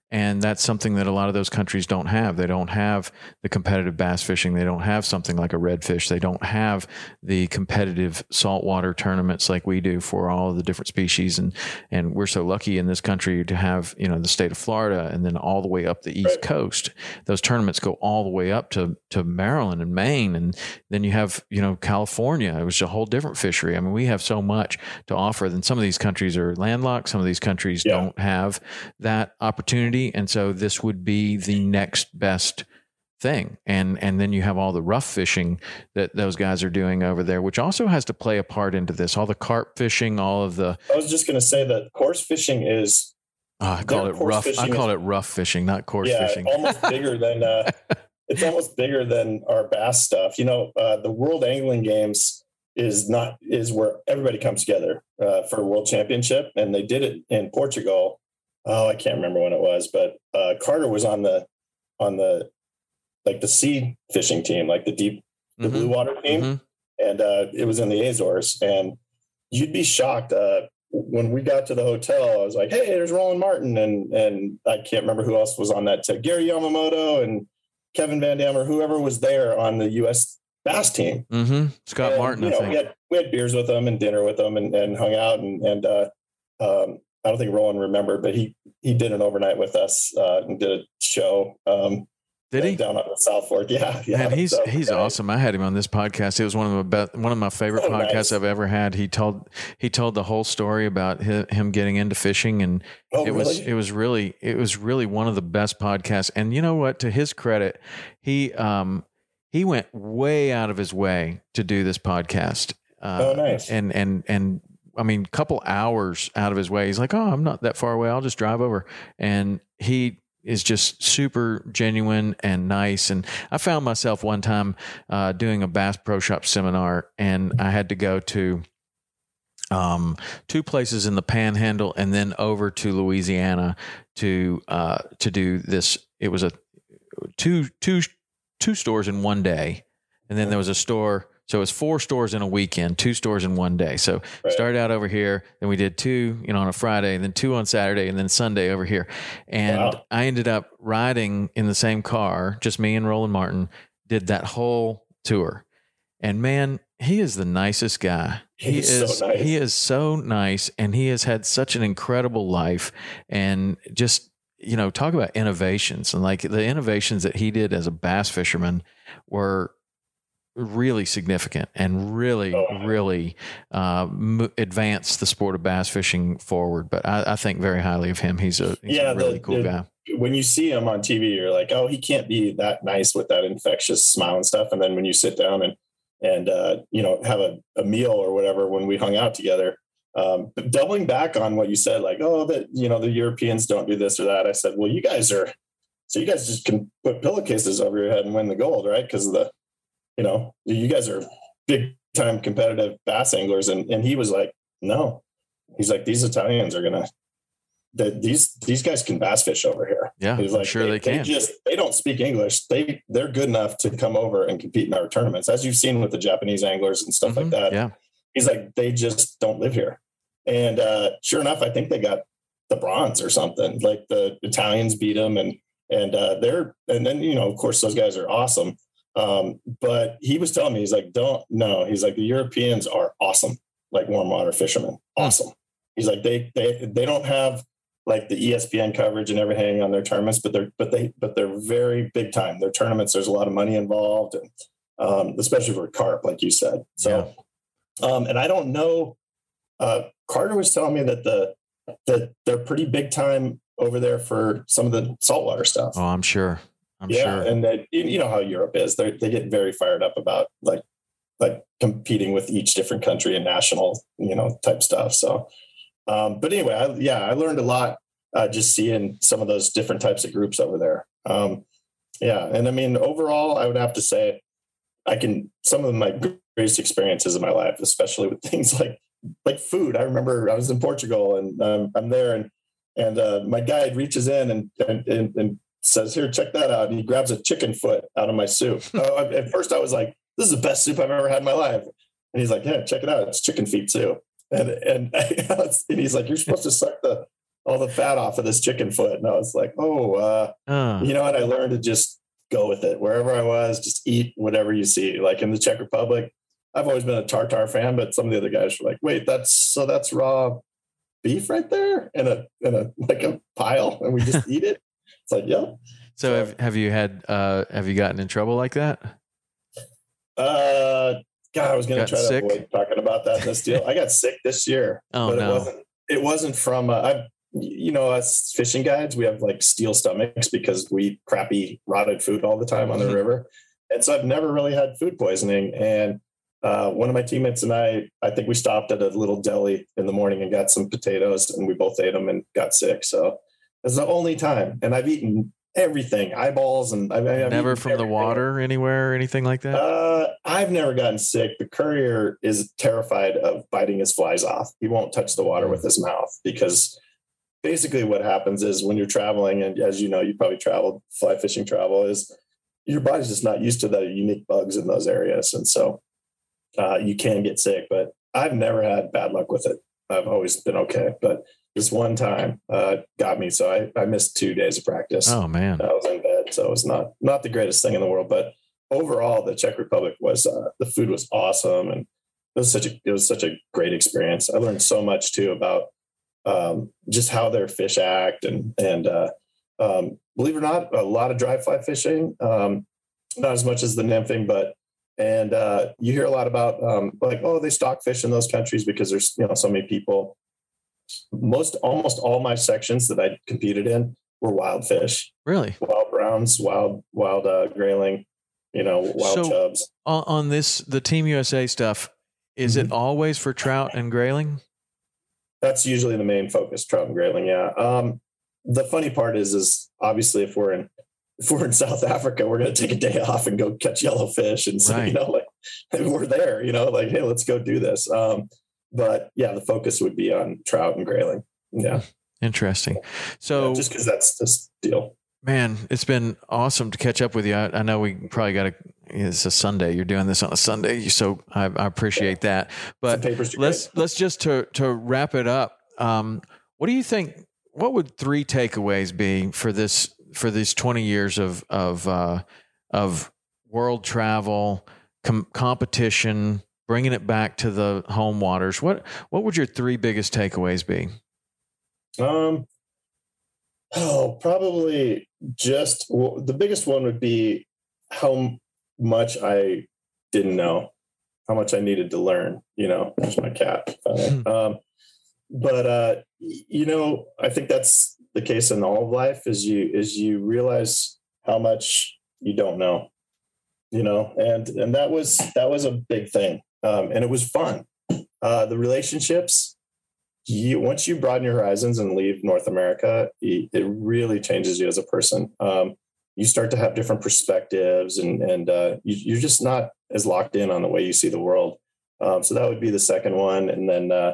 And that's something that a lot of those countries don't have. They don't have the competitive bass fishing. They don't have something like a redfish. They don't have the competitive saltwater tournaments like we do for all of the different species. And, and we're so lucky in this country to have, you know, the state of Florida and then all the way up the East Right. Coast. Those tournaments go all the way up to, to Maryland and Maine. And then you have, you know, California. It was a whole different fishery. I mean, we have so much to offer. Then some of these countries are landlocked. Some of these countries Yeah. don't have that opportunity. And so this would be the next best thing. And and then you have all the rough fishing that those guys are doing over there, which also has to play a part into this. All the carp fishing, all of the I was just going to say that course fishing is oh, I call Their it course rough. I fishing call is- it rough fishing, not course yeah, fishing. almost bigger than uh, it's almost bigger than our bass stuff. You know, uh, the World Angling Games is not is where everybody comes together uh, for a world championship, and they did it in Portugal. Oh, I can't remember when it was, but uh, Carter was on the on the like the sea fishing team, like the deep the Mhm. blue water team, Mhm. and uh, it was in the Azores. And you'd be shocked uh, when we got to the hotel. I was like, "Hey, there's Roland Martin," and and I can't remember who else was on that. Uh, Gary Yamamoto and Kevin Van Dam or whoever was there on the U S bass team. Mm-hmm. Scott And, Martin, you I know, think. we had we had beers with them and dinner with them and, and hung out and and uh, um, I don't think Roland remembered, but he he did an overnight with us uh, and did a show. Um, Did he? down on the South Fork? Yeah, yeah. Man, he's So, he's yeah. awesome. I had him on this podcast. It was one of my best, one of my favorite Oh, podcasts nice. I've ever had. He told he told the whole story about him, him getting into fishing, and Oh, it was really? it was really it was really one of the best podcasts. And you know what? To his credit, he um he went way out of his way to do this podcast. Uh, Oh, nice. And and and I mean, couple hours out of his way. He's like, "Oh, I'm not that far away. I'll just drive over." And he is just super genuine and nice. And I found myself one time uh, doing a Bass Pro Shop seminar, and I had to go to um, two places in the Panhandle and then over to Louisiana to uh, to do this. It was a two two two stores in one day, and then there was a store. So it was four stores in a weekend, two stores in one day. So Right. started out over here, then we did two, you know, on a Friday, and then two on Saturday, and then Sunday over here. And Wow. I ended up riding in the same car, just me and Roland Martin, did that whole tour. And man, he is the nicest guy. He He's is so nice. he is so nice, and he has had such an incredible life, and just, you know, talk about innovations. And like the innovations that he did as a bass fisherman were really significant and really, Oh. really uh, m- advanced the sport of bass fishing forward. But I, I think very highly of him. He's a, he's Yeah, a really the- cool the- guy. When you see him on T V, you're like, oh, he can't be that nice with that infectious smile and stuff. And then when you sit down and and uh, you know, have a, a meal or whatever, when we hung out together, um, but doubling back on what you said, like, oh, that, you know, the Europeans don't do this or that. I said, well, you guys are, so you guys just can put pillowcases over your head and win the gold, right? Because of the, you know, you guys are big time competitive bass anglers. And, and he was like, no, he's like, these Italians are going to, that these, these guys can bass fish over here. Yeah, He's I'm like, sure they, can. just, they don't speak English. They, they're good enough to come over and compete in our tournaments, as you've seen with the Japanese anglers and stuff Mhm. like that. Yeah. He's like, they just don't live here. And uh, sure enough, I think they got the bronze or something. Like the Italians beat them, and and uh, they're and then you know, of course, those guys are awesome. Um, but he was telling me, he's like, don't no. He's like, the Europeans are awesome, like warm water fishermen, awesome. He's like, they they they don't have like the E S P N coverage and everything on their tournaments, but they're but they but they're very big time. Their tournaments, there's a lot of money involved, and um, especially for carp, like you said. So, um, and I don't know. Uh, Carter was telling me that the that they're pretty big time over there for some of the saltwater stuff. Oh, I'm sure. I'm yeah, sure. and that, you know how Europe is. They they get very fired up about like like competing with each different country and national, you know, type stuff. So, um, but anyway, I, yeah, I learned a lot uh, just seeing some of those different types of groups over there. Um, yeah, and I mean, overall, I would have to say, I can some of my greatest experiences in my life, especially with things like like food. I remember I was in Portugal and um, I'm there, and and uh, my guide reaches in and, and and and says, "Here, check that out." And he grabs a chicken foot out of my soup. uh, at first, I was like, "This is the best soup I've ever had in my life." And he's like, "Yeah, check it out. It's chicken feet too." And and and he's like, "You're supposed to suck the all the fat off of this chicken foot. And I was like, oh, uh, uh. you know what? I learned to just go with it wherever I was, just eat whatever you see. Like in the Czech Republic, I've always been a tartar fan, but some of the other guys were like, wait, that's, so that's raw beef right there in a, in a, like a pile, and we just eat it. It's like, yeah. So have, have you had, uh, have you gotten in trouble like that? Uh, God, I was going to try sick? to avoid talking about that in this deal. I got sick this year, oh, but no. it wasn't, it wasn't from, uh, I, you know, us fishing guides, we have like steel stomachs because we eat crappy rotted food all the time on the river. And so I've never really had food poisoning. And uh, one of my teammates and I, I think we stopped at a little deli in the morning and got some potatoes, and we both ate them and got sick. So it's the only time. And I've eaten everything, eyeballs, and I've, I've never from everything. The water anywhere or anything like that. Uh, I've never gotten sick. The courier is terrified of biting his flies off. He won't touch the water with his mouth, because basically what happens is when you're traveling, and as you know, you probably traveled fly fishing travel, is your body's just not used to the unique bugs in those areas. And so uh, you can get sick, but I've never had bad luck with it. I've always been okay. But this one time uh, got me. So I, I missed two days of practice. Oh man. I was in bed. So it was not, not the greatest thing in the world, but overall the Czech Republic was, uh, the food was awesome. And it was such a, it was such a great experience. I learned so much too about um, just how their fish act, and, and uh, um, believe it or not, a lot of dry fly fishing, um, not as much as the nymphing, but, and uh, you hear a lot about um, like, oh, they stock fish in those countries because there's, you know, so many people. Most, almost all my sections that I competed in were wild fish. Really? Wild browns, wild, wild uh, grayling, you know, wild so chubs. On, on this, the Team U S A stuff, is mm-hmm. it always for trout and grayling? That's usually the main focus, trout and grayling. Yeah. Um, the funny part is, is obviously if we're in, if we're in South Africa, we're going to take a day off and go catch yellowfish. And so, right. you know, like we're there, you know, like, hey, let's go do this. Um, but yeah, the focus would be on trout and grayling. Yeah. Interesting. So yeah, just because that's this deal. Man, it's been awesome to catch up with you. I, I know we probably got to, it's a Sunday. You're doing this on a Sunday. So I, I appreciate yeah. that. But let's, let's just to, to wrap it up. Um, what do you think, what would three takeaways be for this, for these twenty years of, of, uh, of world travel, com- competition, bringing it back to the home waters? What, what would your three biggest takeaways be? Um, Oh, probably just well, the biggest one would be how much I didn't know, how much I needed to learn, you know, there's my cat. um, but, uh, you know, I think that's the case in all of life is you, is you realize how much you don't know, you know, and, and that was, that was a big thing. Um, and it was fun. Uh, the relationships, You, once you broaden your horizons and leave North America, it really changes you as a person. Um, you start to have different perspectives, and and uh, you, you're just not as locked in on the way you see the world. Um, so that would be the second one. And then, uh,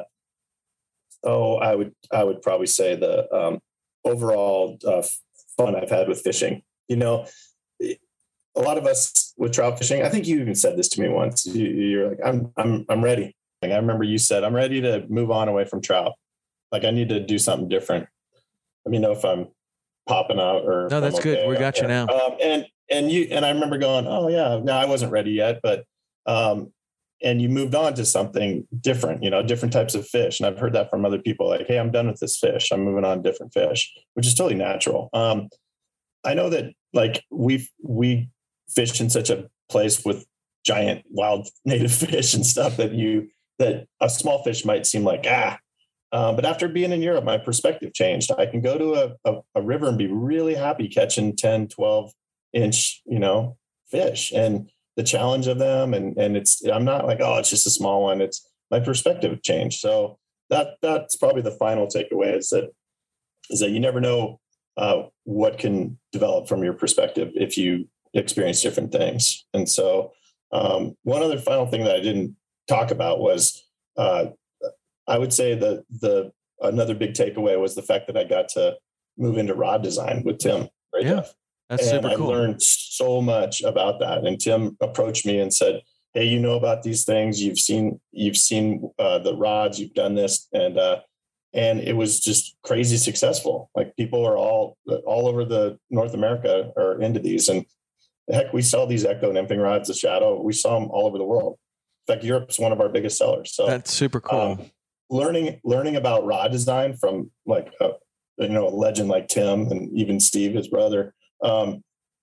oh, I would I would probably say the um, overall uh, fun I've had with fishing. You know, a lot of us with trout fishing. I think you even said this to me once. You, you're like, I'm I'm I'm ready. I remember you said, I'm ready to move on away from trout. Like I need to do something different. Let me know if I'm popping out or no, that's okay. Good. We got there. You now. Um, and, and you, and I remember going, oh yeah, no, I wasn't ready yet, but, um, and you moved on to something different, you know, different types of fish. And I've heard that from other people like, hey, I'm done with this fish. I'm moving on to different fish, which is totally natural. Um, I know that like we we fish in such a place with giant wild native fish and stuff that you, that a small fish might seem like, ah, um, but after being in Europe, my perspective changed. I can go to a, a, a river and be really happy catching ten, twelve inch, you know, fish and the challenge of them. And, and it's, I'm not like, oh, it's just a small one. It's my perspective changed. So that, that's probably the final takeaway is that, is that you never know uh, what can develop from your perspective if you experience different things. And so um, one other final thing that I didn't talk about was, uh, I would say that the, another big takeaway was the fact that I got to move into rod design with Tim. Right yeah, that's and super I cool. learned so much about that. And Tim approached me and said, hey, you know about these things. You've seen, you've seen uh, the rods, you've done this. And, uh, and it was just crazy successful. Like people are all all over the North America are into these, and heck, we sell these Echo nymphing rods, the Shadow. We sell them all over the world. In fact, Europe's one of our biggest sellers. So that's super cool. Um, learning learning about rod design from like a, you know a legend like Tim and even Steve, his brother. Um,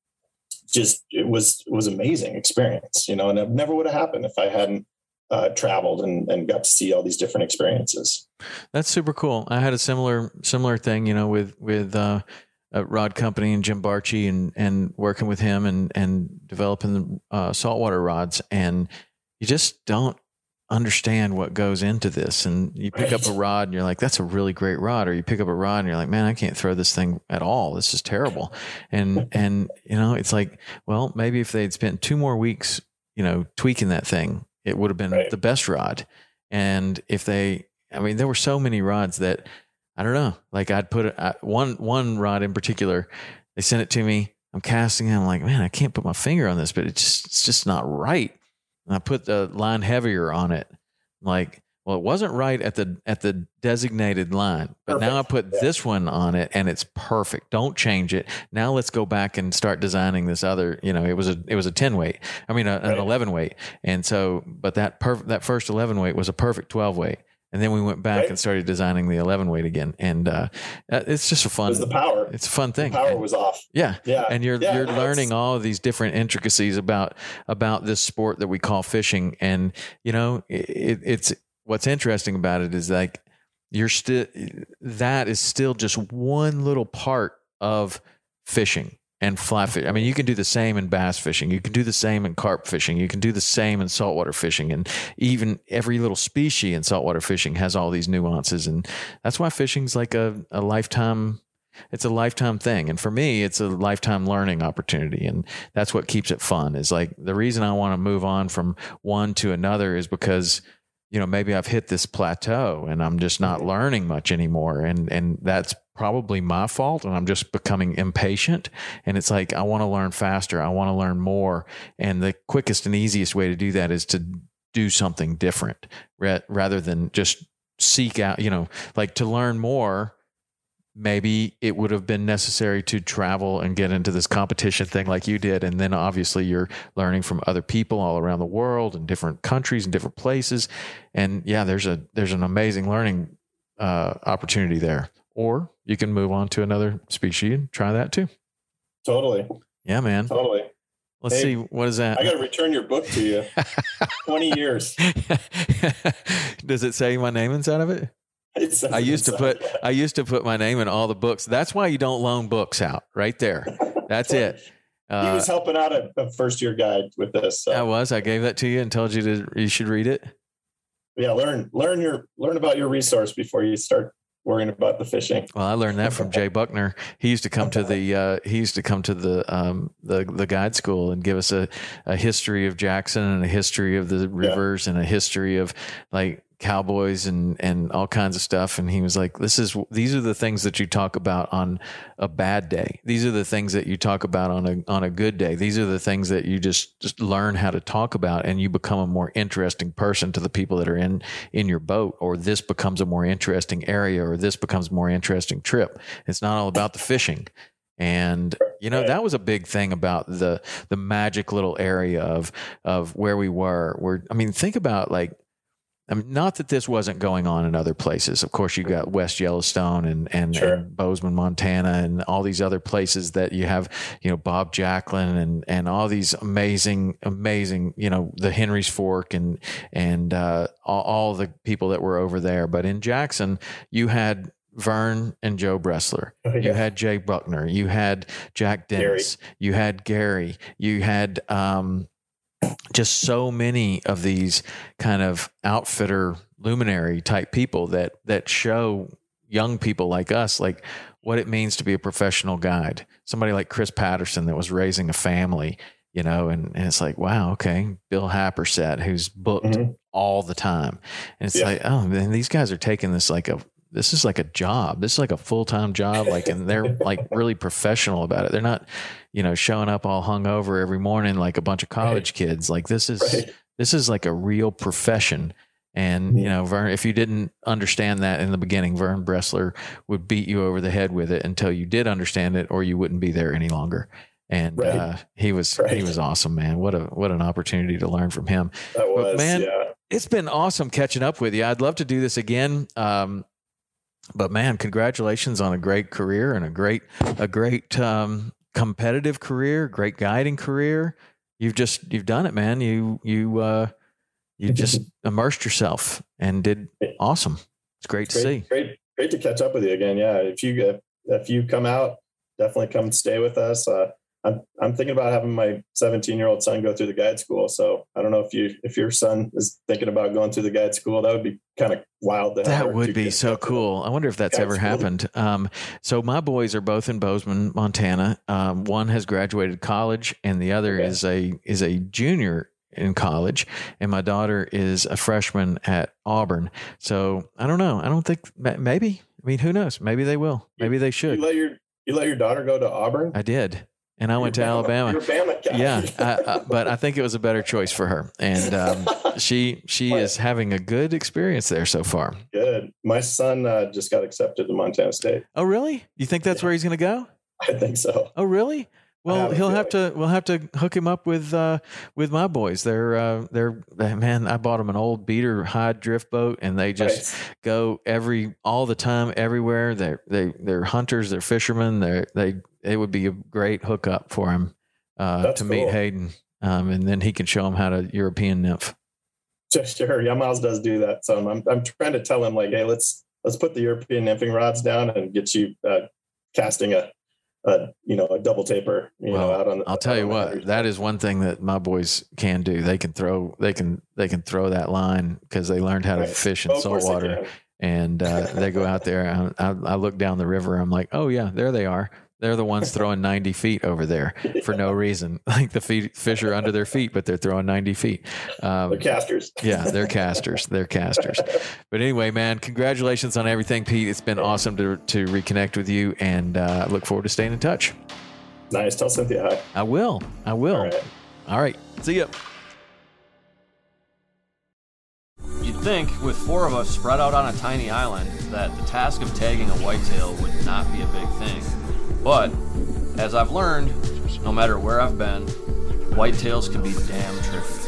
just it was it was amazing experience, you know, and it never would have happened if I hadn't uh, traveled and, and got to see all these different experiences. That's super cool. I had a similar similar thing, you know, with with uh, a rod company and Jim Barchi and and working with him and and developing uh, saltwater rods, and you just don't understand what goes into this. And you pick right. up a rod and you're like, that's a really great rod. Or you pick up a rod and you're like, man, I can't throw this thing at all. This is terrible. And, and, you know, it's like, well, maybe if they'd spent two more weeks, you know, tweaking that thing, it would have been right. the best rod. And if they, I mean, there were so many rods that I don't know, like I'd put it, I, one, one rod in particular, they sent it to me. I'm casting it. I'm like, man, I can't put my finger on this, but it's just, it's just not right. And I put the line heavier on it. Like, well, it wasn't right at the at the designated line, but perfect. Now I put yeah. this one on it and it's perfect. Don't change it. Now let's go back and start designing this other, you know, it was a it was a ten weight. I mean, a, right. an eleven weight. And so, but that perf- that first eleven weight was a perfect twelve weight. And then we went back right. and started designing the eleven weight again. And uh, it's just a fun, it was the power. It's a fun thing. The power and, was off. Yeah. Yeah. And you're, yeah, you're no, learning all of these different intricacies about, about this sport that we call fishing. And, you know, it, it's, what's interesting about it is like, you're still, that is still just one little part of fishing. And fly fish. I mean, you can do the same in bass fishing. You can do the same in carp fishing. You can do the same in saltwater fishing. And even every little species in saltwater fishing has all these nuances. And that's why fishing's like a, a lifetime, it's a lifetime thing. And for me, it's a lifetime learning opportunity. And that's what keeps it fun, is like the reason I want to move on from one to another is because, you know, maybe I've hit this plateau and I'm just not learning much anymore. And, and that's probably my fault. And I'm just becoming impatient. And it's like, I want to learn faster. I want to learn more. And the quickest and easiest way to do that is to do something different rather than just seek out, you know, like to learn more. Maybe it would have been necessary to travel and get into this competition thing like you did. And then obviously you're learning from other people all around the world in different countries and different places. And yeah, there's a, there's an amazing learning uh, opportunity there. Or you can move on to another species and try that too. Totally. Yeah, man. Totally. Let's hey, see. What is that? I got to return your book to you. twenty years. Does it say my name inside of it? I used to put I used to put my name in all the books. That's why you don't loan books out, right there. That's it. Uh, he was helping out a, a first year guide with this. So. I was. I gave that to you and told you to you should read it. Yeah, learn learn your learn about your resource before you start worrying about the fishing. Well, I learned that from Jay Buckner. He used to come to the uh, he used to come to the um, the the guide school and give us a, a history of Jackson and a history of the rivers yeah. and a history of like cowboys and and all kinds of stuff. And he was like, this is these are the things that you talk about on a bad day. These are the things that you talk about on a on a good day. These are the things that you just just learn how to talk about, and you become a more interesting person to the people that are in in your boat, or this becomes a more interesting area, or this becomes a more interesting trip. It's not all about the fishing. And, you know, that was a big thing about the the magic little area of of where we were. Where I mean, think about like, I mean, not that this wasn't going on in other places. Of course, you got West Yellowstone and and, sure. and Bozeman, Montana, and all these other places that you have, you know, Bob Jacklin and and all these amazing, amazing, you know, the Henry's Fork and and uh, all, all the people that were over there. But in Jackson, you had Vern and Joe Bressler. Oh, yeah. You had Jay Buckner. You had Jack Dennis. Gary. You had Gary. You had um, just so many of these kind of outfitter luminary type people that that show young people like us like what it means to be a professional guide. Somebody like Chris Patterson that was raising a family, you know, and, and it's like, wow, okay, Bill Happersett, who's booked mm-hmm. all the time. And it's yeah. like, oh, man, these guys are taking this like a this is like a job. This is like a full-time job. Like, and they're like really professional about it. They're not, you know, showing up all hungover every morning like a bunch of college right. kids. Like this is, right. this is like a real profession. And, you know, Vern, if you didn't understand that in the beginning, Vern Bressler would beat you over the head with it until you did understand it, or you wouldn't be there any longer. And right. uh, he was right. he was awesome, man. What a what an opportunity to learn from him. That was, but man, yeah. It's been awesome catching up with you. I'd love to do this again. Um, but man, congratulations on a great career and a great a great um, competitive career, great guiding career. You've just you've done it, man. You you. Uh, You just immersed yourself and did awesome. It's great it's to great, see. Great, great to catch up with you again. Yeah, if you if you come out, definitely come stay with us. Uh, I'm I'm thinking about having my seventeen year old son go through the guide school. So I don't know if you if your son is thinking about going through the guide school. That would be kind of wild. To that would be so cool. I wonder if that's ever school. happened. Um, so my boys are both in Bozeman, Montana. Um, one has graduated college, and the other okay. is a is a junior in college, and my daughter is a freshman at Auburn. So I don't know. I don't think maybe, I mean, who knows? Maybe they will, maybe they should. You let your, you let your daughter go to Auburn? I did. And I you're went to Bama, Alabama. You're a Bama guy. Yeah. I, I, but I think it was a better choice for her. And um, she, she is having a good experience there so far. Good. My son uh, just got accepted to Montana State. Oh, really? You think that's yeah. where he's going to go? I think so. Oh, really? Well, he'll have to. We'll have to hook him up with uh, with my boys. They're uh, they're man. I bought them an old beater hide drift boat, and they just right. go every all the time, everywhere. They they they're hunters. They're fishermen. They they it would be a great hookup for him uh, to cool. meet Hayden, um, and then he can show him how to European nymph. Sure, yeah, Miles does do that. So I'm I'm trying to tell him like, hey, let's let's put the European nymphing rods down and get you uh, casting a. Uh, you know, a double taper, you well, know, out on the, I'll tell you what, that is one thing that my boys can do. They can throw, they can, they can throw that line because they learned how to right. fish in oh, saltwater, and uh, they go out there. I, I look down the river. I'm like, oh yeah, there they are. They're the ones throwing ninety feet over there for no reason. Like the feet, fish are under their feet, but they're throwing ninety feet. Um, they're casters. Yeah, they're casters. They're casters. But anyway, man, congratulations on everything, Pete. It's been awesome to to reconnect with you, and uh, I look forward to staying in touch. Nice. Tell Cynthia hi. I will. I will. All right. All right. See ya. You'd think, with four of us spread out on a tiny island, that the task of tagging a whitetail would not be a big thing. But, as I've learned, no matter where I've been, whitetails can be damn tricky.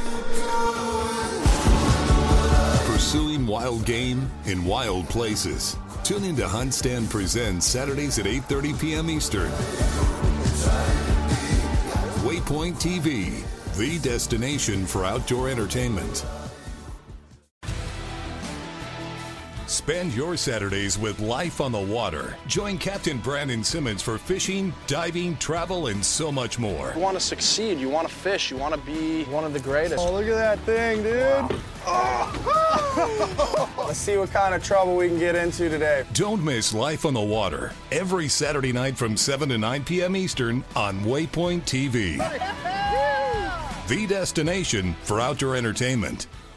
Pursuing wild game in wild places. Tune in to Hunt Stand Presents Saturdays at eight thirty p.m. Eastern. Waypoint T V, the destination for outdoor entertainment. Spend your Saturdays with life on the water. Join Captain Brandon Simmons for fishing, diving, travel, and so much more. You want to succeed. You want to fish. You want to be one of the greatest. Oh, look at that thing, dude. Wow. Oh. Let's see what kind of trouble we can get into today. Don't miss Life on the Water every Saturday night from seven to nine p.m. Eastern on Waypoint T V. The destination for outdoor entertainment.